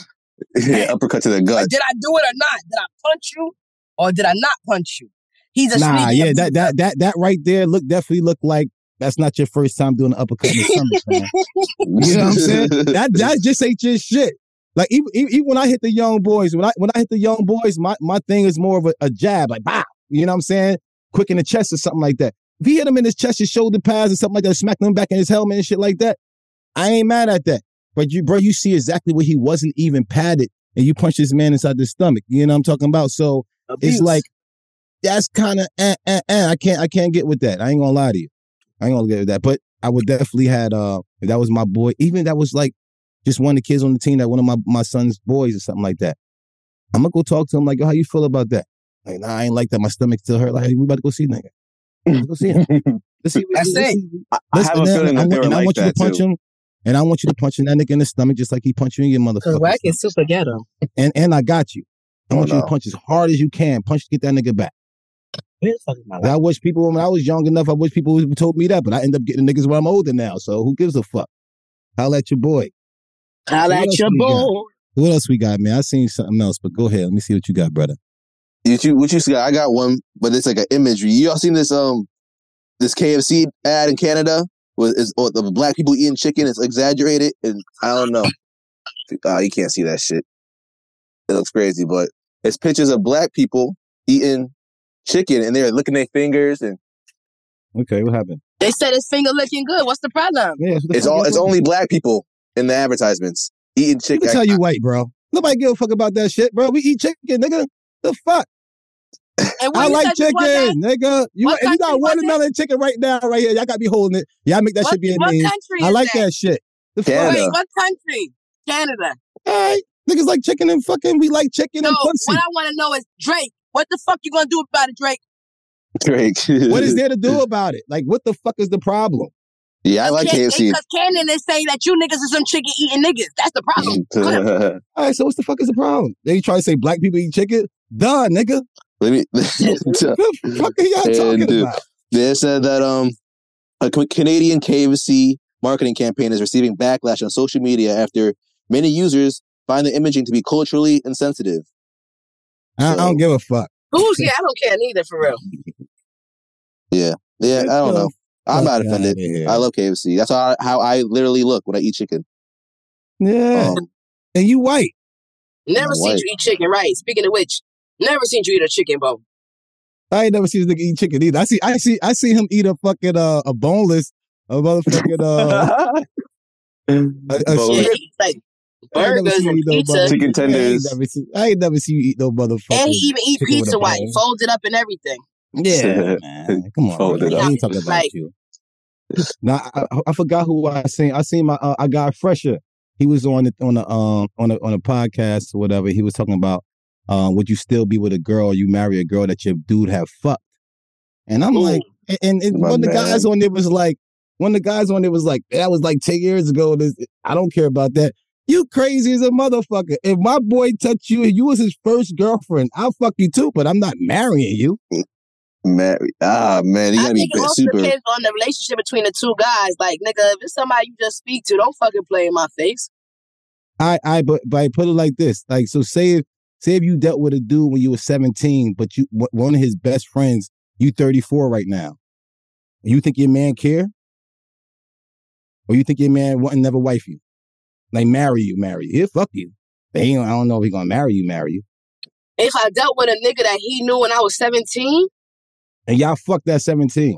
Yeah, uppercut to the gut. Like, did I do it or not? Did I punch you or did I not punch you? He's a Nah, sneaky yeah, abuser. that that that that right there look definitely look like that's not your first time doing an uppercut in the stomach, man. You know what I'm saying? That that just ain't your shit. Like even, even even when I hit the young boys, when I when I hit the young boys, my, my thing is more of a, a jab, like bah, you know what I'm saying? Quick in the chest or something like that. If he hit him in his chest, his shoulder pads or something like that, smack him back in his helmet and shit like that, I ain't mad at that. But you, bro, you see exactly where he wasn't even padded, and you punch this man inside the stomach. You know what I'm talking about? So Abuse. it's like that's kind of eh, eh, eh. I can't I can't get with that. I ain't gonna lie to you. I ain't gonna get with that. But I would definitely had uh if that was my boy. Even that was like just one of the kids on the team that one of my, my son's boys or something like that. I'm gonna go talk to him like, yo, how you feel about that? Like, nah, I ain't like that. My stomach still hurt. Like, hey, we about to go see nigga. Let's go see him. Let's see. That's let's it. see. I, I have a feeling that they were and I like want you to that punch too. him, and I want you to punch that nigga in the stomach just like he punched you in your Because motherfucker. Wack is super ghetto. And and I got you. I Oh, want you no. to punch as hard as you can. Punch to get that nigga back. Where the fuck is my I wish people when I was young enough, I wish people would told me that, but I end up getting niggas when I'm older now. So who gives a fuck? Holla at your boy. Holla What at else your we got? boy. What else we got, man? I seen something else, but go ahead. Let me see what you got, brother. You, you, what you see? I got one, but it's like an imagery. You all seen this um this K F C ad in Canada with is or the black people eating chicken? It's exaggerated, and I don't know. Uh, you can't see that shit. It looks crazy, but it's pictures of black people eating chicken, and they're licking their fingers, and Okay, what happened? They said his finger looking good. What's the problem? Yeah, what the it's fuck all y'all it's talking only about? black people in the advertisements eating Let chicken. me tell you, white, bro. Nobody give a fuck about that shit, bro. We eat chicken, nigga. The fuck? And where I you like said this was at? chicken, nigga. You What and you got country was it? watermelon chicken right now, right here. Y'all got me holding it. Y'all make that What, shit be a what name. country I is like that? that shit. The fuck? Canada. Wait, what country? Canada. All right. Niggas like chicken and fucking, we like chicken No, and pussy. what I want to know is Drake. What the fuck you gonna do about it, Drake? Drake. What is there to do about it? Like, what the fuck is the problem? Yeah, I like K F C. Because Canada is saying that you niggas are some chicken eating niggas. That's the problem. Clear. All right, so what's the fuck is the problem? They try to say black people eat chicken? Duh, nigga. Let me. What the fuck are y'all And, talking dude, about? They said that um, a Ca- Canadian K F C marketing campaign is receiving backlash on social media after many users find the imaging to be culturally insensitive. I, I don't give a fuck. Who's yeah? I don't care neither for real. Yeah, yeah. I don't know. I'm not Fuck offended. outta here. I love K F C. That's how I, how I literally look when I eat chicken. Yeah. Um, And you white. Never I'm seen white. you eat chicken, right? Speaking of which, never seen you eat a chicken bone. I ain't never seen this nigga eat chicken either. I see I see I see him eat a fucking uh a boneless a motherfucking uh a, a Boneless. Yeah, strip. he eat like I ain't never burgers seen you and eat no pizza. mother- Chicken I ain't tenders. never seen I ain't never seen you eat no motherfucking And he even eat chicken with a pizza white, bone. fold it up and everything. Yeah, man. Come on, Fold man. it I up. ain't talking about Like- you. Now I, I, I forgot who I seen. I seen my uh, I got Fresher. He was on the on a um on a on a podcast or whatever. He was talking about uh, would you still be with a girl or you marry a girl that your dude have fucked? And I'm Ooh. like, and, and, and My one of the man. guys on there was like, one of the guys on there was like, that was like ten years ago. This, I don't care about that. You crazy as a motherfucker. If my boy touched you and you was his first girlfriend, I'll fuck you too, but I'm not marrying you. Man, ah, man, you I gotta be think it also super. depends on the relationship between the two guys. Like, nigga, if it's somebody you just speak to, don't fucking play in my face. I, I, but, but I put it like this. Like, so say if, say if you dealt with a dude when you were seventeen, but you, one of his best friends, you thirty-four right now. You think your man care? Or you think your man wouldn't never wife you? Like, marry you, marry you. He'll fuck you. But he, I don't know if he's gonna marry you, marry you. If I dealt with a nigga that he knew when I was seventeen, And y'all fucked that seventeen.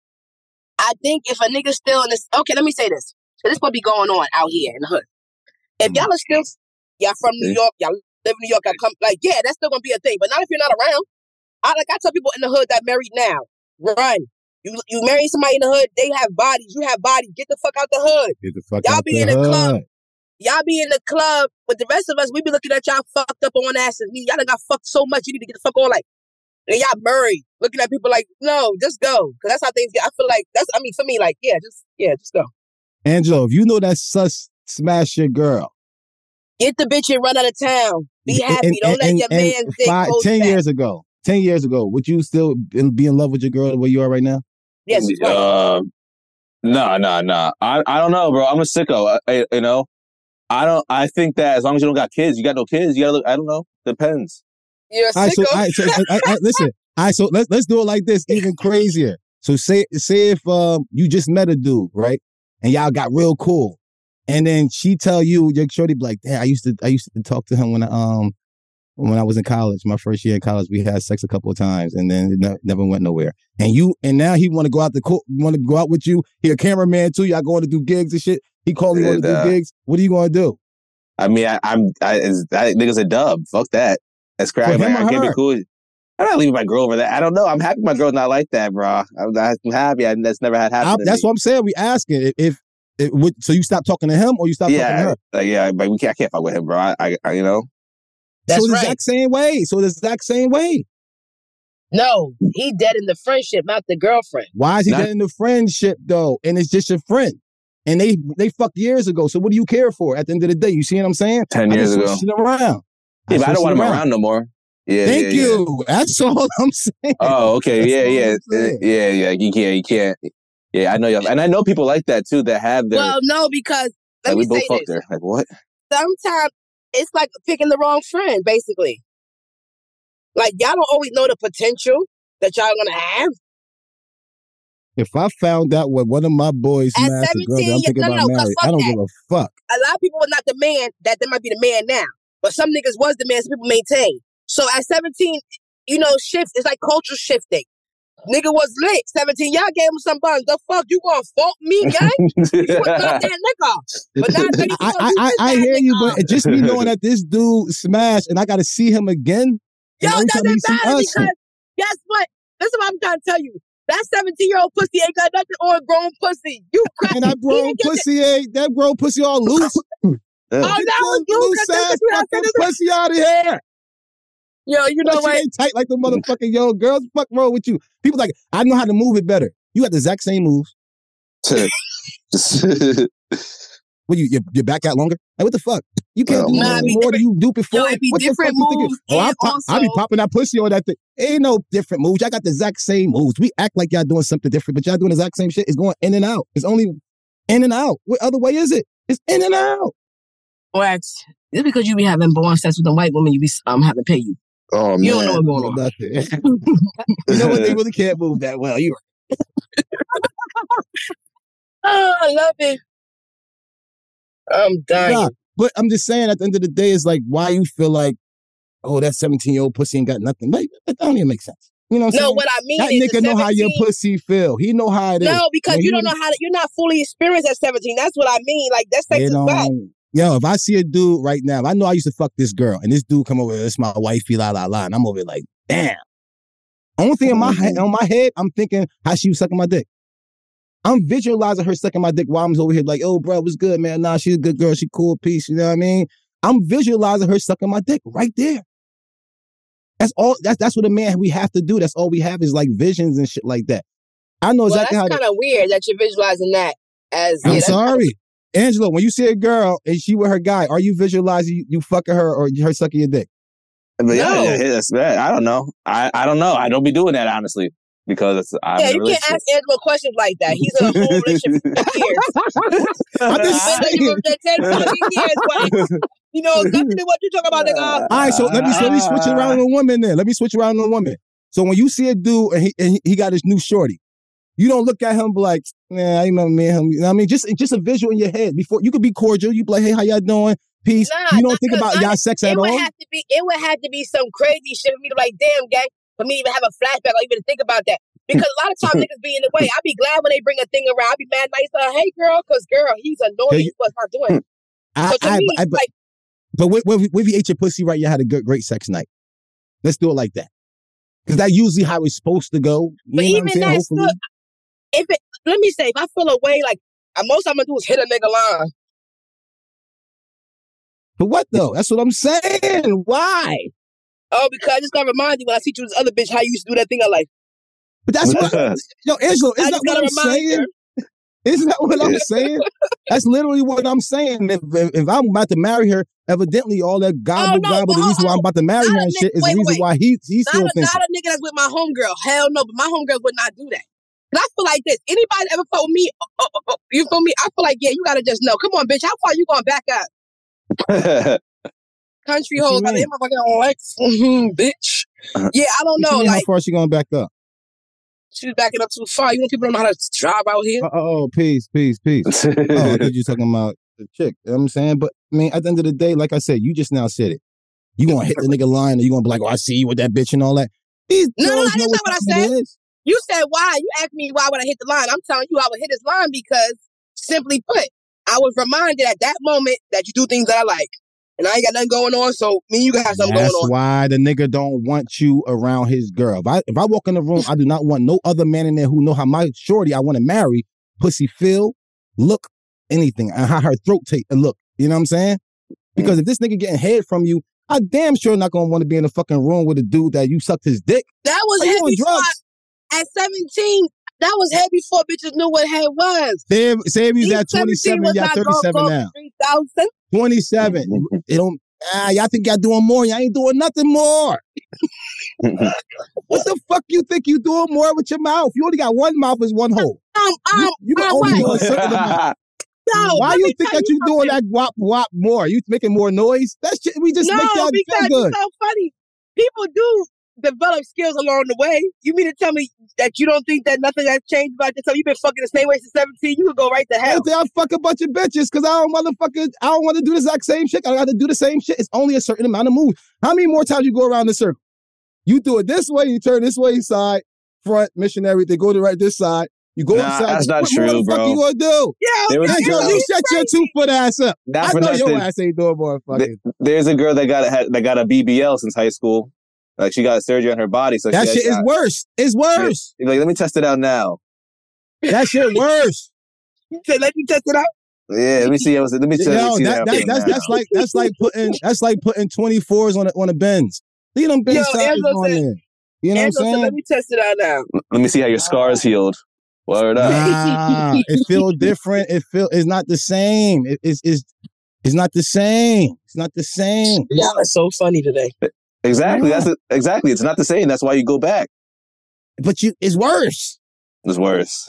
I think if a nigga still in this, okay, let me say this. So this what be going on out here in the hood. If y'all are still, y'all from New York, y'all live in New York, I come, like, yeah, that's still gonna be a thing. But not if you're not around. I like I tell people in the hood that married now, run. You you marry somebody in the hood, they have bodies, you have bodies. Get the fuck out the hood. Get the fuck Y'all out be the in the club. hood. Y'all be in the club with the rest of us. We be looking at y'all fucked up on asses. Me, y'all done got fucked so much. You need to get the fuck on. Like, and y'all married, looking at people like, no, just go. Cause that's how things get. I feel like that's. I mean, for me, like, yeah, just yeah, just go. Angelo, if you know that sus smash your girl. Get the bitch and run out of town. Be happy. And- Don't and- let and- your and man's dick five, hold ten you back. years ago, ten years ago, would you still be be in love with your girl the way you are right now? Yes, right. Uh, no, no, no. I, I don't know, bro. I'm a sicko. I, I, you know, I don't. I think that as long as you don't got kids, you got no kids. You gotta look. I don't know. Depends. You're a All right, so, sicko. all right, so I, I, I, listen. All right, so let's let's do it like this, even crazier. So say say if um you just met a dude, right, and y'all got real cool, and then she tell you, your shorty be like, "Damn, I used to I used to talk to him when I um when I was in college, my first year in college, we had sex a couple of times, and then it ne- never went nowhere. And you and now he want to go out the co- want to go out with you. He a cameraman too. Y'all going to do gigs and shit. He calling you want to And, uh, do gigs. What are you going to do? I mean, I, I'm. I, is- I think it's a dub. Fuck that. That's For crazy. him I or can't be her? cool. I'm not leaving my girl over that. I don't know. I'm happy my girl's not like that, bro. I'm, I'm happy. I, that's never had I, happened. to that's me. what I'm saying. We asking if, if It would, so you stop talking to him or you stop yeah, talking to her? Like, yeah, but we can't, I can't fuck with him, bro. I, I, I you know. That's so the right. exact same way. So the exact same way. No, he dead in the friendship, not the girlfriend. Why is he Not- dead in the friendship though? And it's just your friend. And they they fucked years ago. So what do you care for at the end of the day? You see what I'm saying? Ten I years just ago. switched it around. Yeah, but I switched don't want it him around no more. Yeah. Thank yeah, yeah. you. That's all I'm saying. Oh, okay. That's Yeah, all yeah, I'm saying. yeah, yeah. You can't, you can't. Yeah, I know y'all, and I know people like that too that have their. Well, no, because let like, me we both say fucked this. her. Like what? Sometimes it's like picking the wrong friend, basically. Like, y'all don't always know the potential that y'all gonna have. If I found out what one of my boys At smashed a girl that I'm seventeen, thinking no, about no, 'cause married, fuck I don't that. give a fuck. A lot of people were not the man that they might be the man now. But some niggas was the man, some people maintain. So at seventeen, you know, shift, it's like culture shifting. Nigga was lit. seventeen, y'all gave him some buns. The fuck you gonna fault me, gang? You was not that nigga. But now thirty-four, I, I, you I, is I that hear you, nigga. but just me knowing that this dude smashed and I got to see him again. Yo, and every it time doesn't he see matter us, because guess what? This is what I'm trying to tell you. That seventeen-year-old pussy ain't got nothing on grown pussy. You crazy. and that He grown didn't get pussy ain't that grown pussy all loose. the- Oh, that Get was your you. loose Cause ass this is what I fucking said. This is- pussy out of here. Yo, you know That shit what? ain't tight like the motherfucking yo girls. Fuck wrong with you? People like I know how to move it better. You got the exact same moves. What you your, your back got longer? Like what the fuck? You can't Well, do nah, nothing it be more than you do before. Yo, it be what different the fuck you moves thinking? Oh, I and pop, I be also- popping that pussy on that thing. Ain't no different moves. Y'all got the exact same moves. We act like y'all doing something different, but y'all doing the exact same shit. It's going in and out. It's only in and out. What other way is it? It's in and out. What? It's because you be having born sex with a white woman, you be um having to pay you. Oh man. You don't know what's going on. Nothing. You know what? They really can't move that well. You Oh, I love it. I'm dying. Nah, but I'm just saying, at the end of the day, it's like, why you feel like, oh, that seventeen-year-old pussy ain't got nothing. Like, that don't even make sense. You know what I'm No, saying? what I mean That is nigga the know how your seventeen pussy feel. He know how it is. No, because When you he don't was- know how to, you're not fully experienced at seventeen. That's what I mean. Like, that's It takes us back. don't- Yo, if I see a dude right now, if I know I used to fuck this girl, and this dude come over, it's my wifey, la la la, and I'm over here like, damn. Only thing in my head, on my head, I'm thinking how she was sucking my dick. I'm visualizing her sucking my dick while I'm over here like, oh, bro, what's good, man? Nah, she's a good girl. She cool, peace. You know what I mean? I'm visualizing her sucking my dick right there. That's all. That's that's what a man we have to do. That's all we have is like visions and shit like that. I know Well, exactly that's how. To, kind of weird that you're visualizing that as. I'm yeah, that's- sorry, Angela. When you see a girl and she with her guy, are you visualizing you, you fucking her or her sucking your dick? But yeah, No. yeah, that's bad. I don't know. I, I don't know. I don't be doing that honestly because it's, I'm Yeah, in a you can't relationship. ask Angela questions like that. He's in a whole relationship for years. I'm just Been in saying. for ten fucking years, but you know nothing to what you talking about, nigga. All right, so let me let me switch it around on a woman then. Let me switch around on a woman. So when you see a dude and he and he- he got his new shorty, you don't look at him like, man, I remember me and him. You know what I mean? Just just a visual in your head. Before you could be cordial. You be like, hey, how y'all doing? Peace. Nah, you don't not think cause about I- y'all sex It at would all. have to be. It would have to be some crazy shit for me to be like, damn, gang. For me to even have a flashback or even think about that. Because a lot of times niggas be in the way. I be glad when they bring a thing around. I be mad nice. Uh, hey, girl, because girl, he's annoying. Hey, He was not doing it. I, So to I, me, I, it's but, like, but what, what, if- what if you ate your pussy right? You had a good, great sex night. Let's do it like that. Because that's usually how it's supposed to go. You but know what I'm even saying? that Hopefully. still, if it, let me say, if I feel a way, like, uh, most I'm gonna do is hit a nigga line. But what though? That's what I'm saying. Why? Oh, because I just gotta remind you when I see you with this other bitch how you used to do that thing I like. But that's what, yo, Angelo, I is that just what gotta I'm remind saying? her. Isn't that what I'm saying? That's literally what I'm saying. If, if, if I'm about to marry her, evidently all that gobble Oh, no, gobble, the but reason why I'm hold- about to marry not her a and nigga- shit is wait, the reason wait. why he he's Not still a, thinking. not a nigga that's with my homegirl. Hell no, but my homegirl would not do that. And I feel like this. Anybody ever fought with me? Uh, uh, uh, you feel me? I feel like, yeah, you gotta just know. Come on, bitch. How far you gonna back up? Country What you hoes gotta mean? hit my fucking legs, bitch. Uh-huh. Yeah, I don't What you know. mean, Like, how far she going back up? she's backing up too far. You know, people don't know how to drive out here. Oh, oh, oh, peace, peace, peace. Oh, I thought you were talking about the chick. You know what I'm saying? But, I mean, at the end of the day, like I said, you just now said it. You gonna hit the nigga line, or you gonna be like, oh, I see you with that bitch and all that. These No, no, girls that's know not what I time it said. is. You said why? You asked me why would I hit the line. I'm telling you I would hit his line because, simply put, I was reminded at that moment that you do things that I like. And I ain't got nothing going on, so me and you can have something That's going on. why the nigga don't want you around his girl. If I if I walk in the room, I do not want no other man in there who know how my shorty I want to marry, pussy feel, look, anything and how her throat take a look. You know what I'm saying? Because if this nigga getting head from you, I damn sure not gonna want to be in the fucking room with a dude that you sucked his dick. That was Are you head on before. drugs? At seventeen, that was head before bitches knew what head was. Say, say if he's at seventeen twenty-seven, was y'all not thirty-seven go, go now. three thousand. twenty-seven. It don't. Ah, y'all think y'all doing more? Y'all ain't doing nothing more. What the fuck you think you doing more with your mouth? You only got one mouth is one hole. Um, um, You, you can um, only right. do a certain amount. No, Why let you me think tell that you doing that wop wop more? You making more noise? That shit we just no, make y'all because feel good. it's so funny. People do develop skills along the way. You mean to tell me that you don't think that nothing has changed about yourself? You've been fucking the same way since seventeen. You could go right to I hell. think I fuck a bunch of bitches because I don't motherfucking I don't want to do the exact same shit. I got to do the same shit. It's only a certain amount of moves. How many more times you go around the circle? You do it this way, you turn this way, side, front, missionary. They go to right this side. You go Nah, upside. that's not what true, more the bro. fuck you gonna do? Yeah, There was Hey, a girl, girl. you shut your two foot ass up. Not I for know your nothing. ass ain't doing more fucking. There's a girl that got a, that got a B B L since high school. Like she got surgery on her body, so That she shit is worse. It's worse. Like, let me test it out now. That shit worse. So let you test it out. Yeah, let me see. Let me test, Yo, see that, how that, I feel that's now. that's like that's like putting that's like putting twenty-fours on a, on a Benz. Leave them Benz Yo, tires Enzo on said- there. You know Enzo what I'm said, saying? let me test it out now. Let me see how your scars healed. Word up. Nah, it feel different. It feel it's not the same. It, it's it's it's not the same. It's not the same. Yeah, that's so funny today. Exactly. That's it. Exactly. It's not the same. That's why you go back. But you, it's worse. It's worse.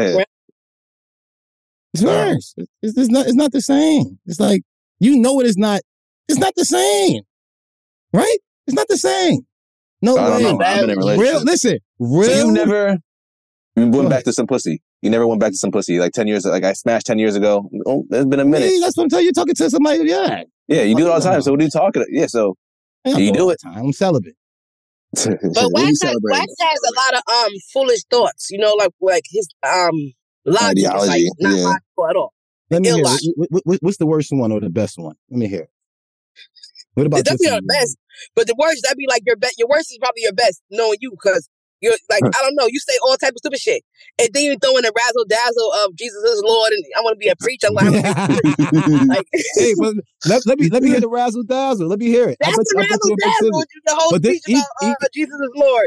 It's worse. It's, it's not. It's not the same. It's like you know it is not. It's not the same, right? It's not the same. No I don't way. know. I've been in a relationship. Real. Listen. Real. So you never you Go went back ahead. to some pussy. You never went back to some pussy. Like ten years. Like I smashed ten years ago. Oh, it's been a minute. Hey, that's what I'm telling you. You're talking to somebody. Yeah. Yeah, you do it all the time. So what are you talking about? Yeah, so I you go do all it. the time. I'm celibate. But What are you Wax has, celebrating? Wax has a lot of um foolish thoughts. You know, like like his um logic is like Ideology, not yeah. logical at all. Let me hear. Illogical. What, what, what, what's the worst one or the best one? Let me hear. What about It's this definitely one? not the best, but the worst that'd be like your best. Your worst is probably your best, knowing you, because you're like I don't know. You say all type of stupid shit, and then you throw in a razzle dazzle of Jesus is Lord, and I want to be a preacher. I'm like, like Hey, but let, let me let me hear the razzle dazzle. Let me hear it. I that's bet, the I bet razzle you a big dazzle. scissor. The whole But this- speech about e- uh, Jesus is Lord.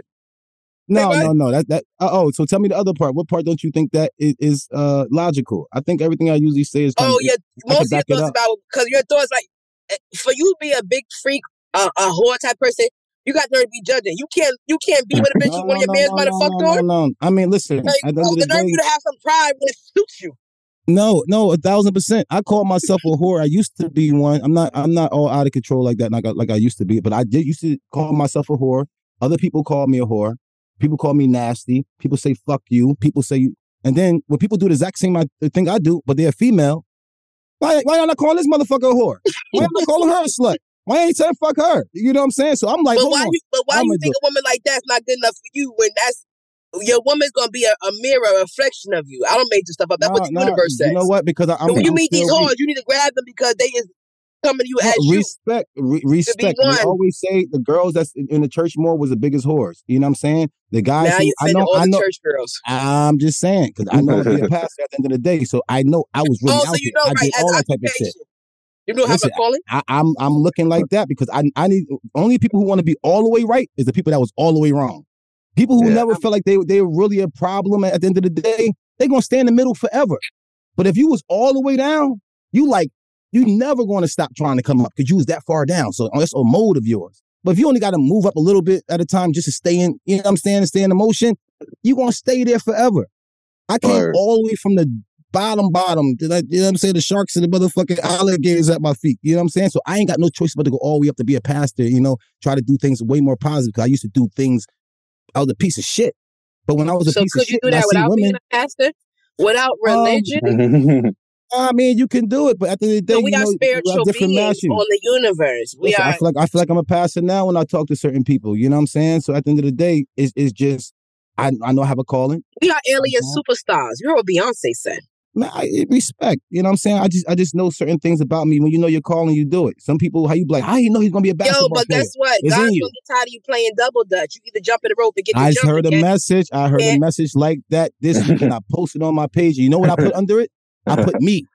No, Wait, no, what? no. That that. Uh, oh, so tell me the other part. What part don't you think that is, is uh logical? I think everything I usually say is. Kind Oh of, yeah, I most can of your back it thoughts up. about because your thoughts like eh, for you to be a big freak, uh, a whore type person, you got to be judging. You can't you can't be with a bitch No, one of no, your no, mans no, might have no, fucked no, on. no, no. I mean, listen. Like, At the oh, end the of the nerve of day, you to have some pride when it suits you. no, no, a thousand percent. I call myself a whore. I used to be one. I'm not. I'm not all out of control like that, like I, like I used to be. But I did used to call myself a whore. Other people call me a whore. People call me nasty. People say fuck you. People say you. And then when people do the exact same thing I do, but they're female, why why not call this motherfucker a whore? Why am I calling her a slut? Why ain't you saying fuck her? You know what I'm saying? So I'm like, But hold why on. you but why I'ma you think a woman like that's not good enough for you when that's your woman's gonna be a, a mirror, a reflection of you. I don't make this stuff up. That's what the Nah, nah, universe says. You know what? Because I, I'm, So when you I'm meet these still re- whores, you need to grab them because they is coming to you No, as you. respect, re- respect. one. We always say the girls that's in in the church more was the biggest whores. You know what I'm saying? The guys Now who you I offended know, all I the know. church girls. I'm just saying because I know to be a pastor at the end of the day. So I know I was really Oh, out so you there. know, I right? did As all that type of shit. occupation, you don't have Listen, a calling. I, I'm I'm looking like that because I I need only people who want to be all the way right is the people that was all the way wrong. People who Yeah. never felt like they they were really a problem at the end of the day, they're gonna stay in the middle forever. But if you was all the way down, you like you never going to stop trying to come up because you was that far down. So that's a mode of yours. But if you only got to move up a little bit at a time just to stay in, you know what I'm saying, and stay in the motion, you're gonna stay there forever. I came Word. all the way from the bottom, bottom. Did I, you know what I'm saying? The sharks and the motherfucking alligators at my feet. You know what I'm saying? So I ain't got no choice but to go all the way up to be a pastor, you know, try to do things way more positive because I used to do things, I was a piece of shit. But when I was a So piece of could you shit, do and I that see without women, being a pastor, without Um, religion? I mean, you can do it, but at the end of the day, So we you are know, we have spiritual different beings masters. on the universe. We Listen, are. I feel like I feel like I'm a pastor now when I talk to certain people. You know what I'm saying? So at the end of the day, it's, it's just I I know I have a calling. We are alien Mhm. superstars. You heard what Beyonce said. Man, I respect. You know what I'm saying? I just I just know certain things about me. When you know your calling, you do it. Some people, how you be like, how you know he's gonna be a basketball Yo, but player? guess what? It's God's in you. gonna get tired of you playing double dutch. You either jump in the rope and get I the just jump heard a again. message. I heard Yeah. a message like that this week, and I posted on my page. You know what I put under it? I put me.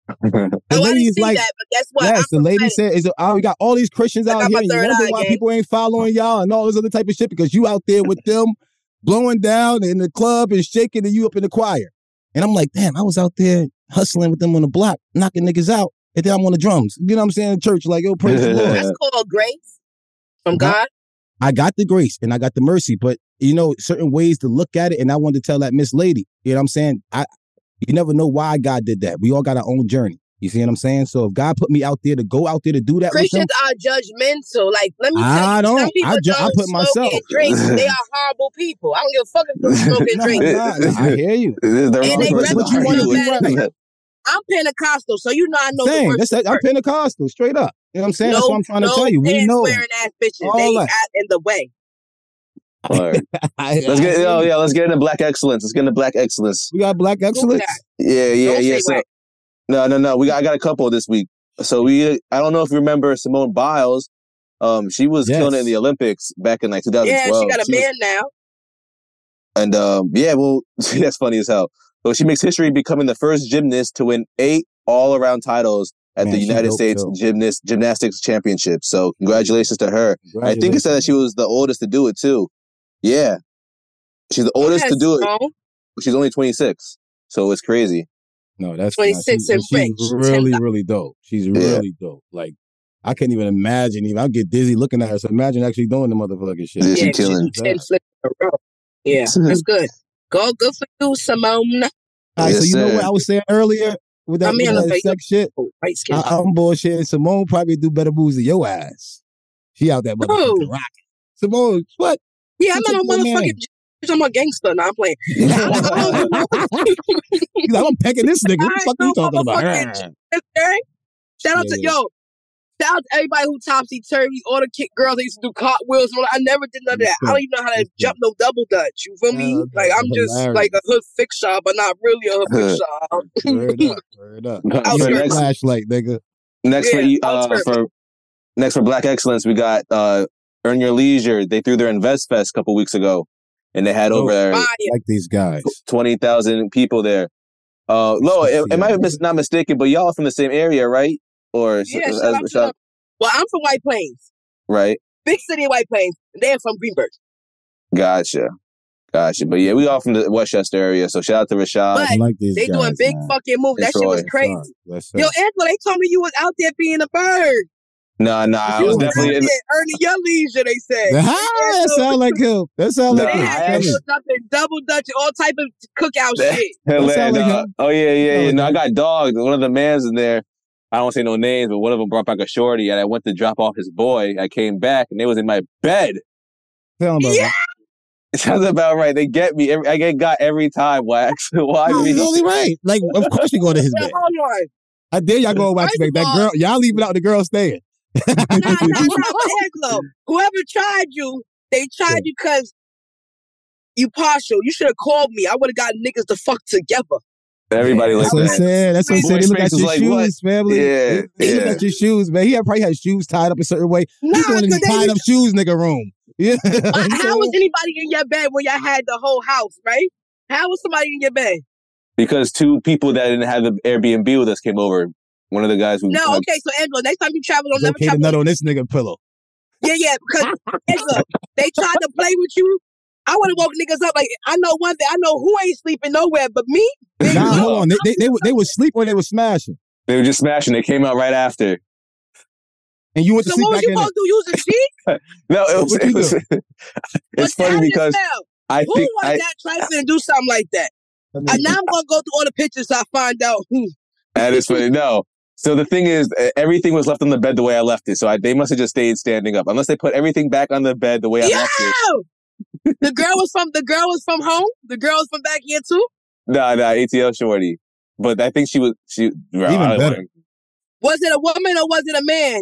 The Oh, I lady didn't is see like, that, but guess what? yes, I'm the lady prophetic. said, "Is oh, we got all these Christians I out got here, my and you third wonder eye why game. people ain't following y'all and all this other type of shit because you out there with them, blowing down in the club and shaking, and you up in the choir." And I'm like, damn, I was out there hustling with them on the block, knocking niggas out, and then I'm on the drums. You know what I'm saying? In church, like, yo, praise the Lord. That's called grace from Huh? God. I got the grace and I got the mercy, but you know, certain ways to look at it. And I wanted to tell that Miss Lady, you know what I'm saying? I, you never know why God did that. We all got our own journey. You see what I'm saying? So if God put me out there to go out there to do that Christians with them, are judgmental. Like, let me tell I you, don't. some people I, ju- don't I put smoke myself. and drink. They are horrible people. I don't give a fuck if they smoke and Nah, drink. nah, I hear you. This is the And wrong they But, person but to you want to argue be with. right. I'm Pentecostal, so you know I know the Same. worst. That's that. I'm Pentecostal, straight up. You know what I'm saying? no, That's what I'm trying no to tell you. We pants know wearing ass bitches. all They that. out in the way. Alright. I- Let's I get hear oh you. yeah, let's get into black excellence. Let's get into black excellence. We got black Who excellence. that? Yeah, yeah, Don't yeah. say So whack. no, no, no. We got I got a couple this week. So we I don't know if you remember Simone Biles. Um, she was Yes. killing it in the Olympics back in like two thousand Yeah, twelve. she got a She was- man now. and um, yeah, well, that's funny as hell. So she makes history becoming the first gymnast to win eight all-around titles at Man, the she United dope, States too. Gymnast Gymnastics Championship. So congratulations to her. I think it said that she was the oldest to do it too. Yeah, she's the oldest ahead, to do it. Simone. But she's only twenty-six, so it's crazy. No, that's twenty-six nah, and she, she's rich. really, ten really dope. She's really dope. Like, I can't even imagine. Even I get dizzy looking at her. So imagine actually doing the motherfucking shit. Yeah, she Yeah, killing. ten flips in a row. Yeah, that's good. Go, good for you, Simone. All right, so Yes, you know sir. what I was saying earlier with that, I'm with here, that look, sex shit? White skin. I, I'm bullshitting. Simone probably do better moves than your ass. She out there Who? motherfucking rocking. Simone, what? Yeah, I'm She not a took your motherfucking. man. I'm a gangster. Now I'm playing. He's like, I'm pecking this nigga. What the I fuck ain't you no talking about? motherfucking okay? Shout out to Yeah. yo. Shout out to everybody who topsy turvy, all the kick girls that used to do cartwheels. I never did none of that. I don't even know how to Yes, sir. jump no double dutch. You feel me? Yeah, Like I'm just hilarious. like a hood fixer, but not really a hood fixer. Word up, word up. I'll You So need a turn next, flashlight, nigga. next for Yeah, e- I'll uh, turn for next for Black Excellence, we got uh, Earn Your Leisure. They threw their Invest Fest a couple weeks ago, and they had Oh. over Fire. Like these guys. twenty thousand people there. Uh, Lo, am, am I mis- not mistaken? But y'all are from the same area, right? Or Yeah, as- shout out as- to them. Well, I'm from White Plains, right? big city of White Plains. They're from Greenberg. Gotcha, gotcha. But yeah, we all from the Westchester area. So shout out to Rashad. But I like these they guys, doing big man. fucking moves. And That shit was Troy. crazy. Yes, Yo, sir. Angela, they told me you was out there being a bird. Nah, nah, I You was was out definitely in. there earning your leisure, they said. Ah, that sound like him. That sound Nah, like They him. I had actually- Angela jumping double dutch, all type of cookout shit. That sound like Nah, him. oh yeah, yeah, Sound yeah. like No, I him. got dogged. One of the mans in there. I don't say no names, but one of them brought back a shorty, and I went to drop off his boy. I came back, and they was in my bed. Sound about Yeah. right. It sounds about right. They get me. Every, I get got every time. Wax. Why No, me? he's only right. Like, of course you go to his Well, bed. hold on. I dare y'all go wax First back. of That all- girl, y'all leaving out the girl staying. Nah, nah, nah, but Angelo, whoever tried you, they tried you because you partial. You should have called me. I would have got niggas to fuck together. Everybody like That's what I'm that. saying. That's what I'm Boy saying. They look Space at was your like, shoes, what? family. Yeah, They, they look yeah. at your shoes, man. He had probably had shoes tied up a certain way. Nah, He's going in cause the they tied was- up shoes nigga room. Yeah. Uh, how was anybody in your bed when y'all had the whole house, right? How was somebody in your bed? Because two people that didn't have the Airbnb with us came over. One of the guys who. No, uh, okay, so Angelo, next time you travel, don't It's never okay to travel. nut on this nigga pillow. Yeah, yeah, because Angelo, they tried to play with you. I would have woke niggas up. Like, I know one thing. I know who ain't sleeping nowhere but me. They Nah, know. hold on. They, they, they, were- they were sleep or they were smashing. They were just smashing. They came out right after. And you went to So sleep what was back you in supposed there. to do? Use a sheet? No, it was. What'd It you was do? it's But funny tell because yourself, I who think was I, that trifling and do something like that? And now I'm gonna go through all the pictures so I find out who. that is funny. No. So the thing is, uh, everything was left on the bed the way I left it. So I, they must have just stayed standing up, unless they put everything back on the bed the way I left it. Yo! The girl was from the girl was from home. The girl was from back here too. Nah, nah, A T L shorty. But I think she was. She bro, Even I don't better. know. Was it a woman or was it a man?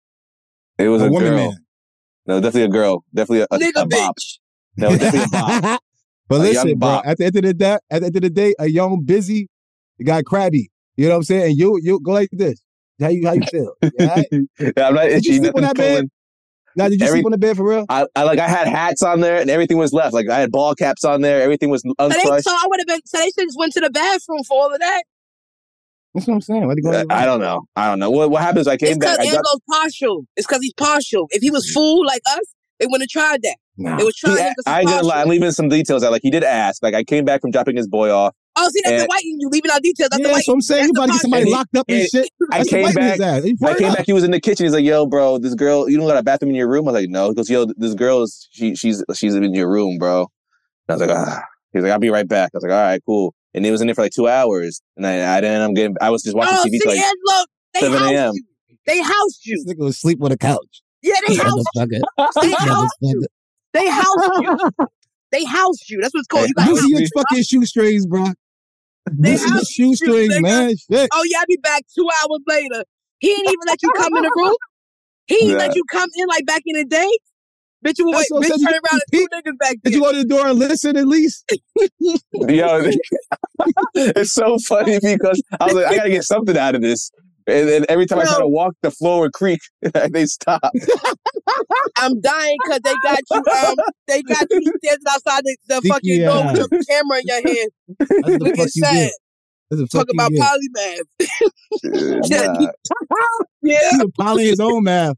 It was a, A woman, girl. man. No, definitely a girl. Definitely a, a, Nigga a bop. bitch. No, definitely a bop. But A listen, young bro, bop. at the end of the day, at the end of the day, a young busy got crabby. You know what I'm saying? And you you go like this. How you how you feel? You all right? Yeah, I'm not Did you itchy. sleep on Nothing's that bed? pulling. Now, did you Every- sleep on the bed for real? I, I like I had hats on there and everything was left. Like I had ball caps on there. Everything was So, they, uncrushed. so I would have been. So they should just went to the bathroom for all of that. That's what I'm saying. Why they go? I don't know. I don't know. What what happens? I came it's back. because Ango's partial. It's because he's partial. If he was full like us, they wouldn't have tried that. Nah. They was trying He, him because I ain't gonna lie. I'm leaving some details out. Like he did ask. Like I came back from dropping his boy off. Oh, see, that's and, the white you leaving out details. That's Yeah, the white. that's what I'm saying. You about to get somebody And he- locked up and, and shit. I That's came the back. ass. He I came up. back. He was in the kitchen. He's like, "Yo, bro, this girl. You don't got a bathroom in your room?" I was like, "No." He goes, "Yo, this girl is she she's she's in your room, bro." And I was like, "Ah." He's like, "I'll be right back." I was like, "All right, cool." And he was in there for like two hours, and I I didn't. I'm getting. I was just watching Oh, T V see, till like Angelo, they seven housed a.m. you. They housed you. This nigga was sleep on the couch. Yeah, they housed you. Motherfucker. They housed you. They housed you. They housed you. That's what it's called. You got Loosen housed. your fucking shoestrings, bro. They Loosen the housed you, shoestrings, nigga. man. Shit. Oh, yeah, I'll be back two hours later. He ain't even let you come in the room. He ain't Yeah. let you come in like back in the day. Bitch, you would wait. That's what I'm Bitch, saying. turn You around and two niggas back Did there. you go to the door and listen at least? Yo, it's so funny because I was like, I gotta get something out of this. And then every time I try Yo. to walk, the floor would creak. They stop. I'm dying because they got you. Um, they got you standing outside the, the Freaky fucking door with ass. your camera in your hand, That's what the looking fuck you sad. did. That's the fuck Talking you about did. polymath. Nah. Yeah, He was poly his own math.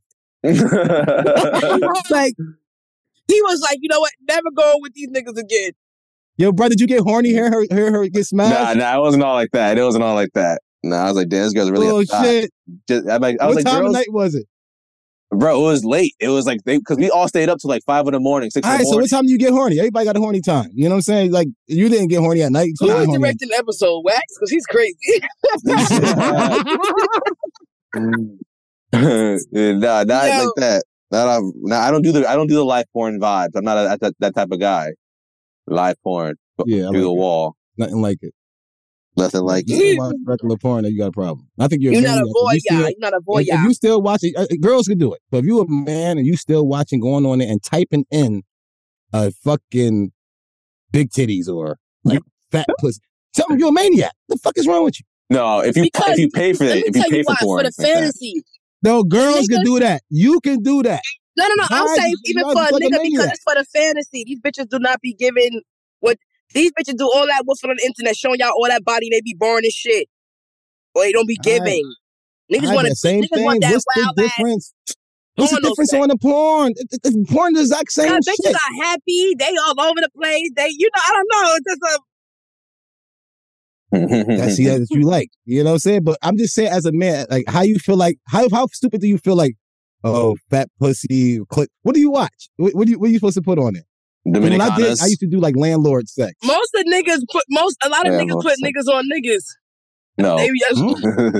like he was like, you know what? Never going with these niggas again. Yo, bro, did you get horny hearing her, hear her get nah, smashed? nah, it wasn't all like that. It wasn't all like that. Nah, I was like, damn, this girl's really Oh, upset. shit. Just, I'm like, I was What like, time of girls, night was it? bro, it was late. It was like they because we all stayed up till like five in the morning, six All in right, the so morning. what time do you get horny? Everybody got a horny time. You know what I'm saying? Like, you didn't get horny at night. So Who I'm was horny. directing the episode, Wax? Because he's crazy. nah, not Yo. like that. Not, uh, nah, I don't do the I don't do the live porn vibes. I'm not a, that that type of guy. Live porn Yeah, I through like the it. wall, Nothing like it. nothing like You it. still watch regular porn, then you got a problem. I think you're, You're a not a maniac. If you still- voyeur. You're not a If, if voyeur. you still watching, uh, girls can do it. But if you a man and you still watching, going on there and typing in a fucking big titties or like fat pussy, something, you're a maniac. The fuck is wrong with you? No, if you Because if you pay for Let it, me if you tell pay you for why. porn, For the like that. fantasy. No, girls can Niggas- do that. You can do that. No, no, no. I'm Why saying you even guys for a like a nigga because maniac? it's for the fantasy. These bitches do not be giving what these bitches do all that woofing on the internet, showing y'all all that body they be born and shit. Or they don't be All right. giving. Niggas All right, want the to same niggas thing. want that What's the wild ass. difference? What's the porno difference sex. on the porn? It, it, it- porn is the exact same Cause shit. bitches are happy. They all over the place. They, you know, I don't know. It's just a That's the that you like. You know what I'm saying? But I'm just saying, as a man, like, how you feel like, how how stupid do you feel like, oh, fat pussy, click. What do you watch? What, what, do you, what are you supposed to put on it? When I did, Dominicanas. I used to do like landlord sex. most of niggas put most a lot of Yeah, niggas most put of- niggas on niggas. No. They just, Hmm?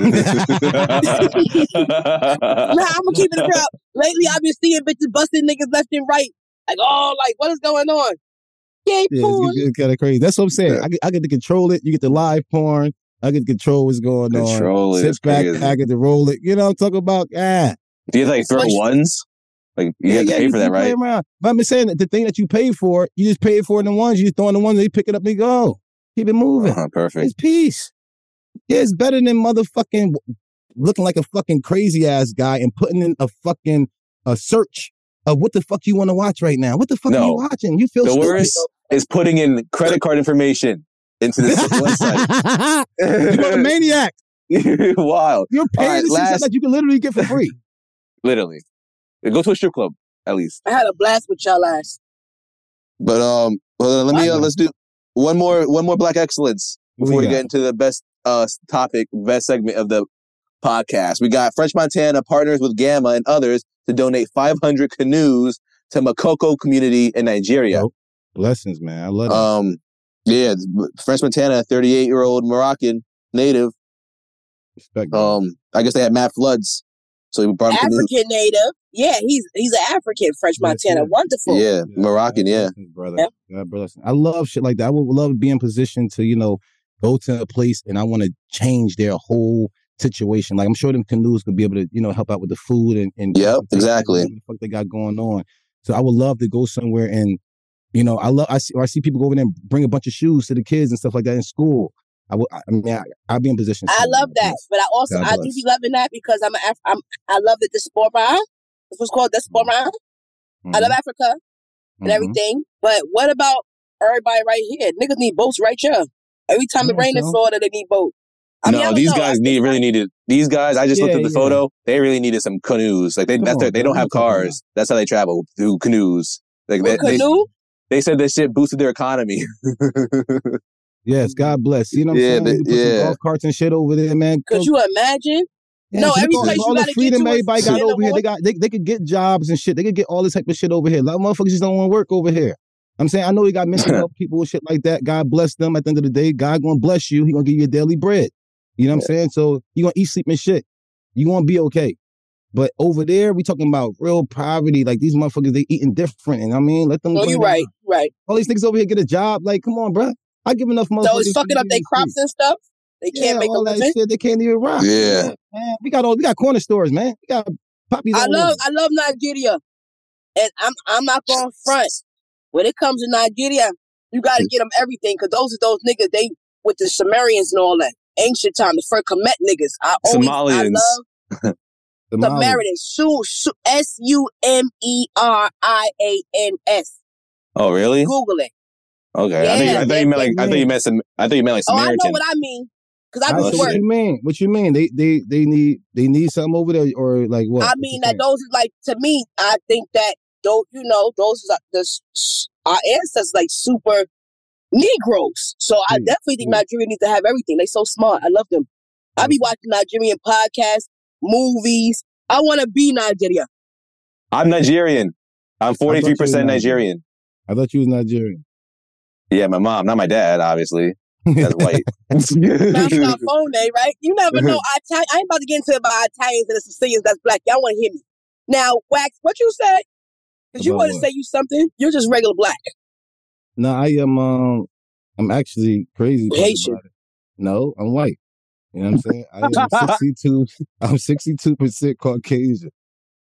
nah, I'm gonna keep it real. Lately, I've been seeing bitches busting niggas left and right. Like, oh, like what is going on? Gay Yeah, porn. it's, it's kind of crazy. That's what I'm saying. Yeah. I, get, I get to control it. You get the live porn. I get to control what's going Control on. it, Sit it's back. crazy. I get to roll it. You know what I'm talking about? Ah. Do you have to like throw What you- ones? Like you Yeah, have to yeah, pay you for that, can play right? around. But I'm just saying that the thing that you pay for, you just pay for it in the ones. You just throw in the ones, they pick it up and go. Keep it moving. Uh-huh, perfect. It's peace. Yeah, it's better than motherfucking looking like a fucking crazy ass guy and putting in a fucking a search of what the fuck you want to watch right now. What the fuck are No. you watching? You feel The stupid. worst is putting in credit card information into this website. You're a maniac. Wild. You're paying All right, to see last- something that you can literally get for free. Literally. Go to a strip club, at least. I had a blast with y'all last. But um, well, let me uh, let's do one more one more Black Excellence What before we we got? get into the best uh topic, best segment of the podcast. We got French Montana partners with Gamma and others to donate five hundred canoes to Makoko community in Nigeria. Dope. Blessings, man. I love that. Um, yeah, French Montana, a thirty-eight year old Moroccan native. Respect. man. Um, I guess they had mad floods, so we brought him canoes. African native. Yeah, he's he's an African French Yes, Montana. yes. Wonderful. Yeah, Moroccan. God Yeah, bless him, brother. Yep. God bless him. I love shit like that. I would love to be in position to, you know, go to a place and I want to change their whole situation. Like I'm sure them canoes could be able to, you know, help out with the food and, and Yep, transportation, exactly. whatever the fuck they got going on. So I would love to go somewhere and, you know, I love I see or I see people go over there and bring a bunch of shoes to the kids and stuff like that in school. I would, I mean, I, I'd be in position. I somewhere love like that, this. but I also God I do bless. be loving that because I'm an Af- I'm I love the diaspora. That's what's called diaspora. I love Africa and Mhm. everything. But what about everybody right here? Niggas need boats right here. Every time it Yeah, rains in so- Florida, they need boats. I mean, I no, don't these know. guys I need think really needed. These guys, I just Yeah, looked at the yeah. photo. They really needed some canoes. Like they, Come that's their, on, they bro, don't have what you talking cars. That's how they travel through canoes. Like with they, they, canoe. they said this shit boosted their economy. Yes, God bless. You know what I'm Yeah, saying? the- You can put some yeah. golf carts and shit over there, man. Could Go- you imagine? Yeah, No, so every look, place all you the gotta get freedom to is everybody got in the over here. They water. got they, they could get jobs and shit. They could get all this type of shit over here. A lot of motherfuckers just don't want to work over here. I'm saying I know you got mental health people and shit like that. God bless them. At the end of the day, God gonna bless you. He gonna give you your daily bread. You know what I'm saying? So you gonna eat, sleep, and shit. You gonna be okay. But over there, we talking about real poverty. Like these motherfuckers, they eating different. And I mean, let them. No, bring you them right, up. right. All these niggas over here get a job. Like, come on, bro. I give enough motherfuckers. So it's fucking up their crops and stuff. They can't Yeah, make a all that living. shit. They can't even rock. Yeah. Man, we got all we got corner stores, man. We got poppies. I all love, over. I love Nigeria, and I'm, I'm not going front. When it comes to Nigeria, you got to get them everything because those are those niggas. They with the Sumerians and all that ancient time, the first Kemet niggas. I always, Somalians. I love Sumerians. Su, su, S U M E R I A N S. Oh, really? Google it. Okay. Yeah, I, think, I thought they- you meant like they- I thought you meant some. I thought you meant like Oh, I Samaritan. know what I mean because I All do right, the so what work. you mean? What you mean? They they they need they need something over there or like what? I What mean you that saying? those is like to me. I think that those, you know, those are the s- our ancestors like super Negroes. So I Mm, definitely think mm. Nigeria needs to have everything. They so smart. I love them. I be watching Nigerian podcasts, movies. I want to be Nigeria. I'm Nigerian. I'm forty-three percent Nigerian. Nigerian. I thought you was Nigerian. Yeah, my mom, not my dad, obviously. That's white. That's our phone name, right? You never know. Itali- I ain't about to get into it about Italians and the Sicilians that's black. Y'all want to hear me. Now, Wax, what you said? Because you About want to what? say you something. You're just regular black. No, I am. Um, I'm actually crazy. part Haitian. about it. No, I'm white. You know what I'm saying? I am sixty-two. I'm sixty-two percent Caucasian.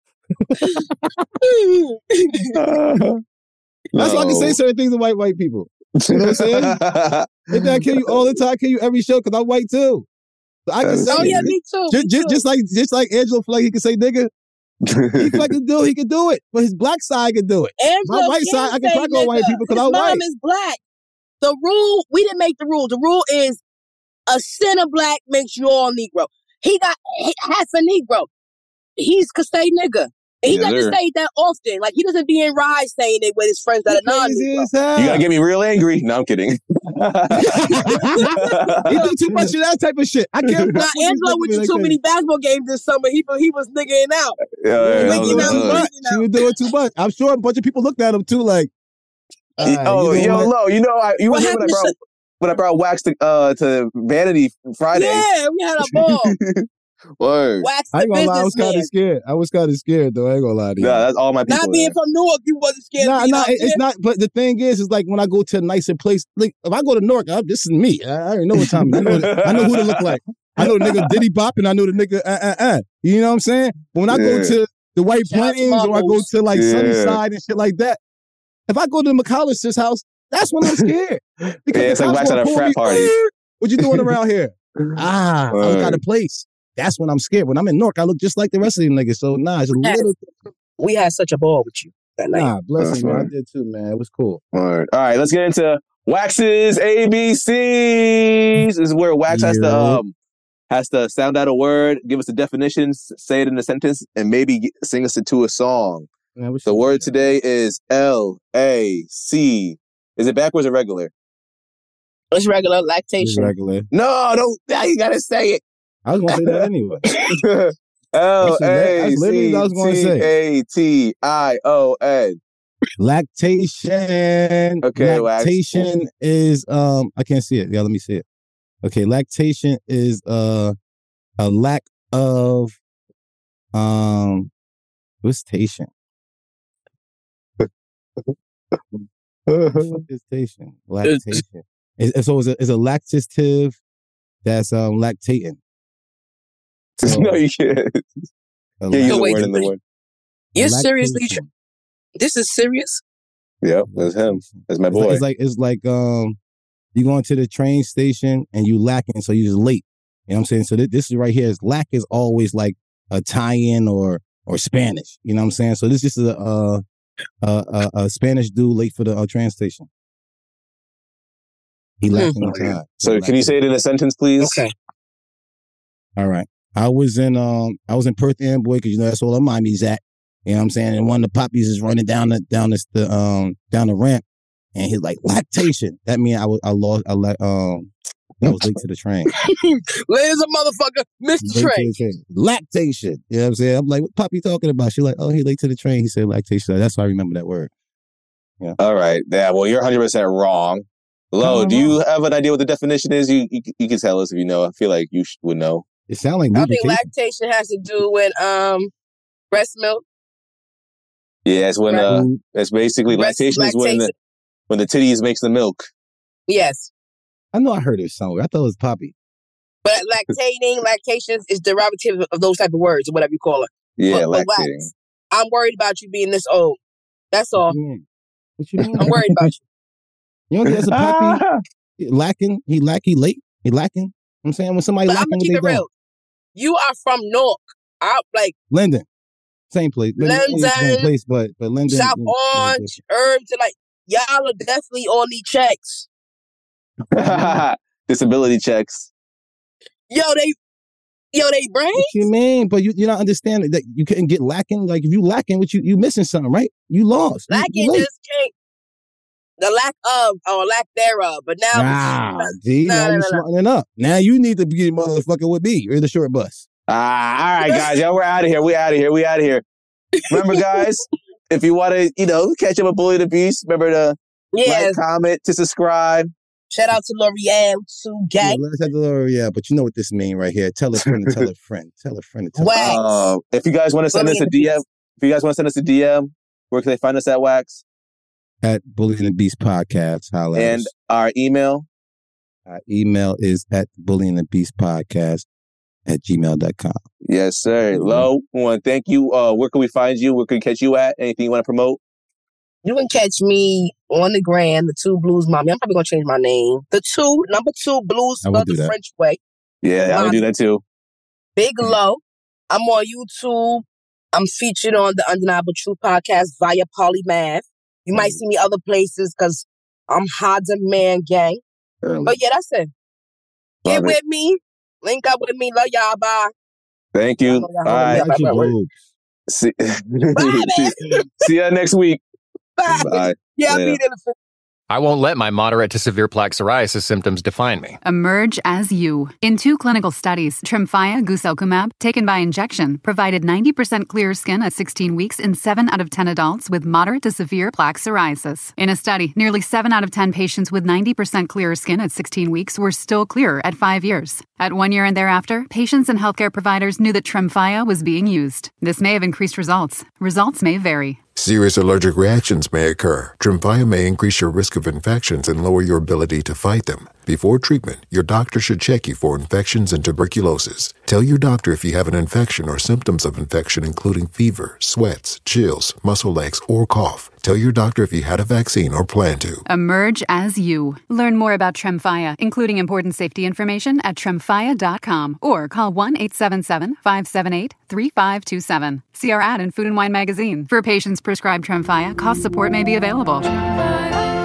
That's why I can say certain things to white white people. You know what I'm saying? If I kill you all the time, I kill you every show because I'm white too. So I can say Oh, yeah, it. me too. Just, me just, too. just like just like Angelo Flake, he can say nigga. He fucking do, he can do it. But his black side can do it. Angela My white can side, I can say crack on white nigga. people because His I'm mom white. is black. The rule, we didn't make the rule. The rule is a center black makes you all Negro. He got h- half a Negro. He's could say nigga. And he Yes, doesn't sir. say it that often. Like he doesn't be in rides saying it with his friends that He are crazy non-Negro. as hell. You gotta get me real angry. No, I'm kidding. He do too much of that type of shit. I can't. Now fuck with Angelo these went niggas to like too that. many basketball games this summer. He he was niggaing out. Yeah, Yeah, yeah, he that was was doing out, too good. much. freaking He out. was doing too much. I'm sure a bunch of people looked at him too, like, all right, Oh, you know yo, what? Lo, you know, I, you What remember when I happened to brought Sa- when I brought Wax to uh to Vanity Friday? Yeah, we had a ball. Word. Wax I the ain't gonna lie, I was kind businessman. of scared. I was kind of scared though. I ain't gonna lie to you. Nah, that's all my people. Not being there. from Newark, you wasn't scared Nah, of being nah, out it- there. it's not. But the thing is, is like when I go to a nicer place. Like if I go to Newark, I, this is me. I, I already know what time. I know. What, I know who to look like. I know the nigga Diddy Bop, and I know the nigga. Uh, uh, uh. You know what I'm saying? But when I go Yeah. to the White Shout out to Plains or I go Marbles. to like Yeah. Sunnyside and shit like that, if I go to McCollister's house, that's when I'm scared because Yeah, the it's like cops Wax gonna at a pull frat me. party. "Er, What you doing around here? Ah, I got a Word. place. That's when I'm scared. When I'm in Newark, I look just like the rest of them niggas. So nah, it's a Yes. little. We had such a ball with you that night. Nah, bless That's him, man. I right. did too, man. It was cool. Word. All right, let's get into Wax's A B Cs. This is where Wax has to Yeah. um has to sound out a word, give us a definition, s- say it in a sentence, and maybe g- sing us into a song. Man, what The you- word today is L A C. Is it backwards or regular? It's regular It's lactation. regular. No, don't. Now you gotta say it. I was gonna say that anyway. L That's, A that's literally C what I was gonna T say. A T I O N. Lactation. Okay, Wax. lactation is um. I can't see it. Yeah, let me see it. Okay, lactation is uh a lack of um. What's tation? What the fuck is tation? Lactation. It's, so it's a, it's a lactative that's um lactating. So, No, you can't. a Can't use So a wait, word in the wait. word. You're lactation. seriously. Tr- this is serious. Yep, that's him. Lactation. That's my It's like, boy. it's like it's like um you going to the train station and you lacking, so you just late. You know what I'm saying? So th- this is right here is lack is always like Italian or or Spanish. You know what I'm saying? So this is a a, a, a, a Spanish dude late for the uh, train station. He lacking Hmm. the time. So can you say it in a sentence, please? Okay. All right. I was in um I was in Perth Amboy because you know that's all the mommies at. You know what I'm saying? And one of the puppies is running down the down this the um down the ramp, and he's like lactation. That means I was I lost I let um I was late to the train. Late as a motherfucker, missed the train. train. Lactation. You know what I'm saying? I'm like, what puppy talking about? She's like, oh, he late to the train. He said lactation. That's why I remember that word. Yeah. All right. Yeah. Well, you're one hundred percent wrong. Lo, do you have an idea what the definition is? You you, you can tell us if you know. I feel like you sh- would know. It sounds like I think lactation has to do with um breast milk. Yeah, it's when Right. uh, it's basically Breast- lactation, is when the lactation. when the titties makes the milk. Yes. I know I heard it somewhere. I thought it was Poppy. But lactating, lactation is derivative of those type of words or whatever you call it. Yeah, But- but wax, lactating. I'm worried about you being this old. That's all. What you mean? What you mean? I'm worried about you. You don't think that's a Poppy lacking? He lack. He late. He lacking. You know what I'm saying when somebody But I'm lacking, gonna what keep they it doing? real. You are from Newark. I like Linden, same place. Linden, same place, but but Linden. South you know, Orange, Herbs, and like y'all are definitely on these checks. Disability checks. Yo, they, yo, they brain. What you mean? But you you're not understanding that you couldn't get lacking. Like if you lacking, what you you missing something, right? You lost. You- you Lacking late. just can't. The lack of or lack thereof. But now, Nah, G, Nah, now nah, you nah, nah. smartening up. Now you need to be motherfucking with me. You're in the short bus. Ah, all right, guys. Yeah, we're out of here. We out of here. We out of here. Remember, guys, if you want to, you know, catch up with Bully the Beast, remember to yeah. like, comment, to subscribe. Shout out to L'Oreal, Sue Yeah, Gang. let's have the Lord, yeah, but you know what this mean right here. Tell a friend to tell a friend. Tell a friend to tell Wax. a friend. Uh, if you guys want to send Bully us a and the D M, Beast. if you guys want to send us a D M, where can they find us at Wax? At Bully and the Beast Podcast. Holla at And us. our email. Our email is at Bully and the Beast Podcast at gmail dot com. Yes, sir. Mhm. Lo, we want to thank you. Uh, where can we find you? Where can we catch you at? Anything you want to promote? You can catch me on the gram, the Two Blues Mommy. I'm probably gonna change my name. The two, number two Blues I will spelled do the that. French way. Yeah, I would do that too. Big Low. I'm on YouTube. I'm featured on the Undeniable Truth podcast via Polymath. You might see me other places because I'm Hodza Man Gang. Early. But yeah, that's it. Get Love it. with me. Link up with me. Love y'all. Bye. Thank you. Y'all know y'all All right. hold me Watch your Bye, bye, bye. boobs. See, Bye, see, see you next week. Bye. Bye. Yeah, I'll Later. be there. in I won't let my moderate to severe plaque psoriasis symptoms define me. Emerge as you. In two clinical studies, Tremfya guselkumab, taken by injection, provided ninety percent clearer skin at sixteen weeks in seven out of ten adults with moderate to severe plaque psoriasis. In a study, nearly seven out of ten patients with ninety percent clearer skin at sixteen weeks were still clearer at five years. At one year and thereafter, patients and healthcare providers knew that Tremfya was being used. This may have increased results. Results may vary. Serious allergic reactions may occur. Tremfya may increase your risk of infections and lower your ability to fight them. Before treatment, your doctor should check you for infections and tuberculosis. Tell your doctor if you have an infection or symptoms of infection, including fever, sweats, chills, muscle aches, or cough. Tell your doctor if you had a vaccine or plan to. Emerge as you. Learn more about Tremfya, including important safety information at tremfya dot com or call one eight seven seven, five seven eight, three five two seven. See our ad in Food and Wine magazine. For patients prescribed Tremfya, cost support may be available.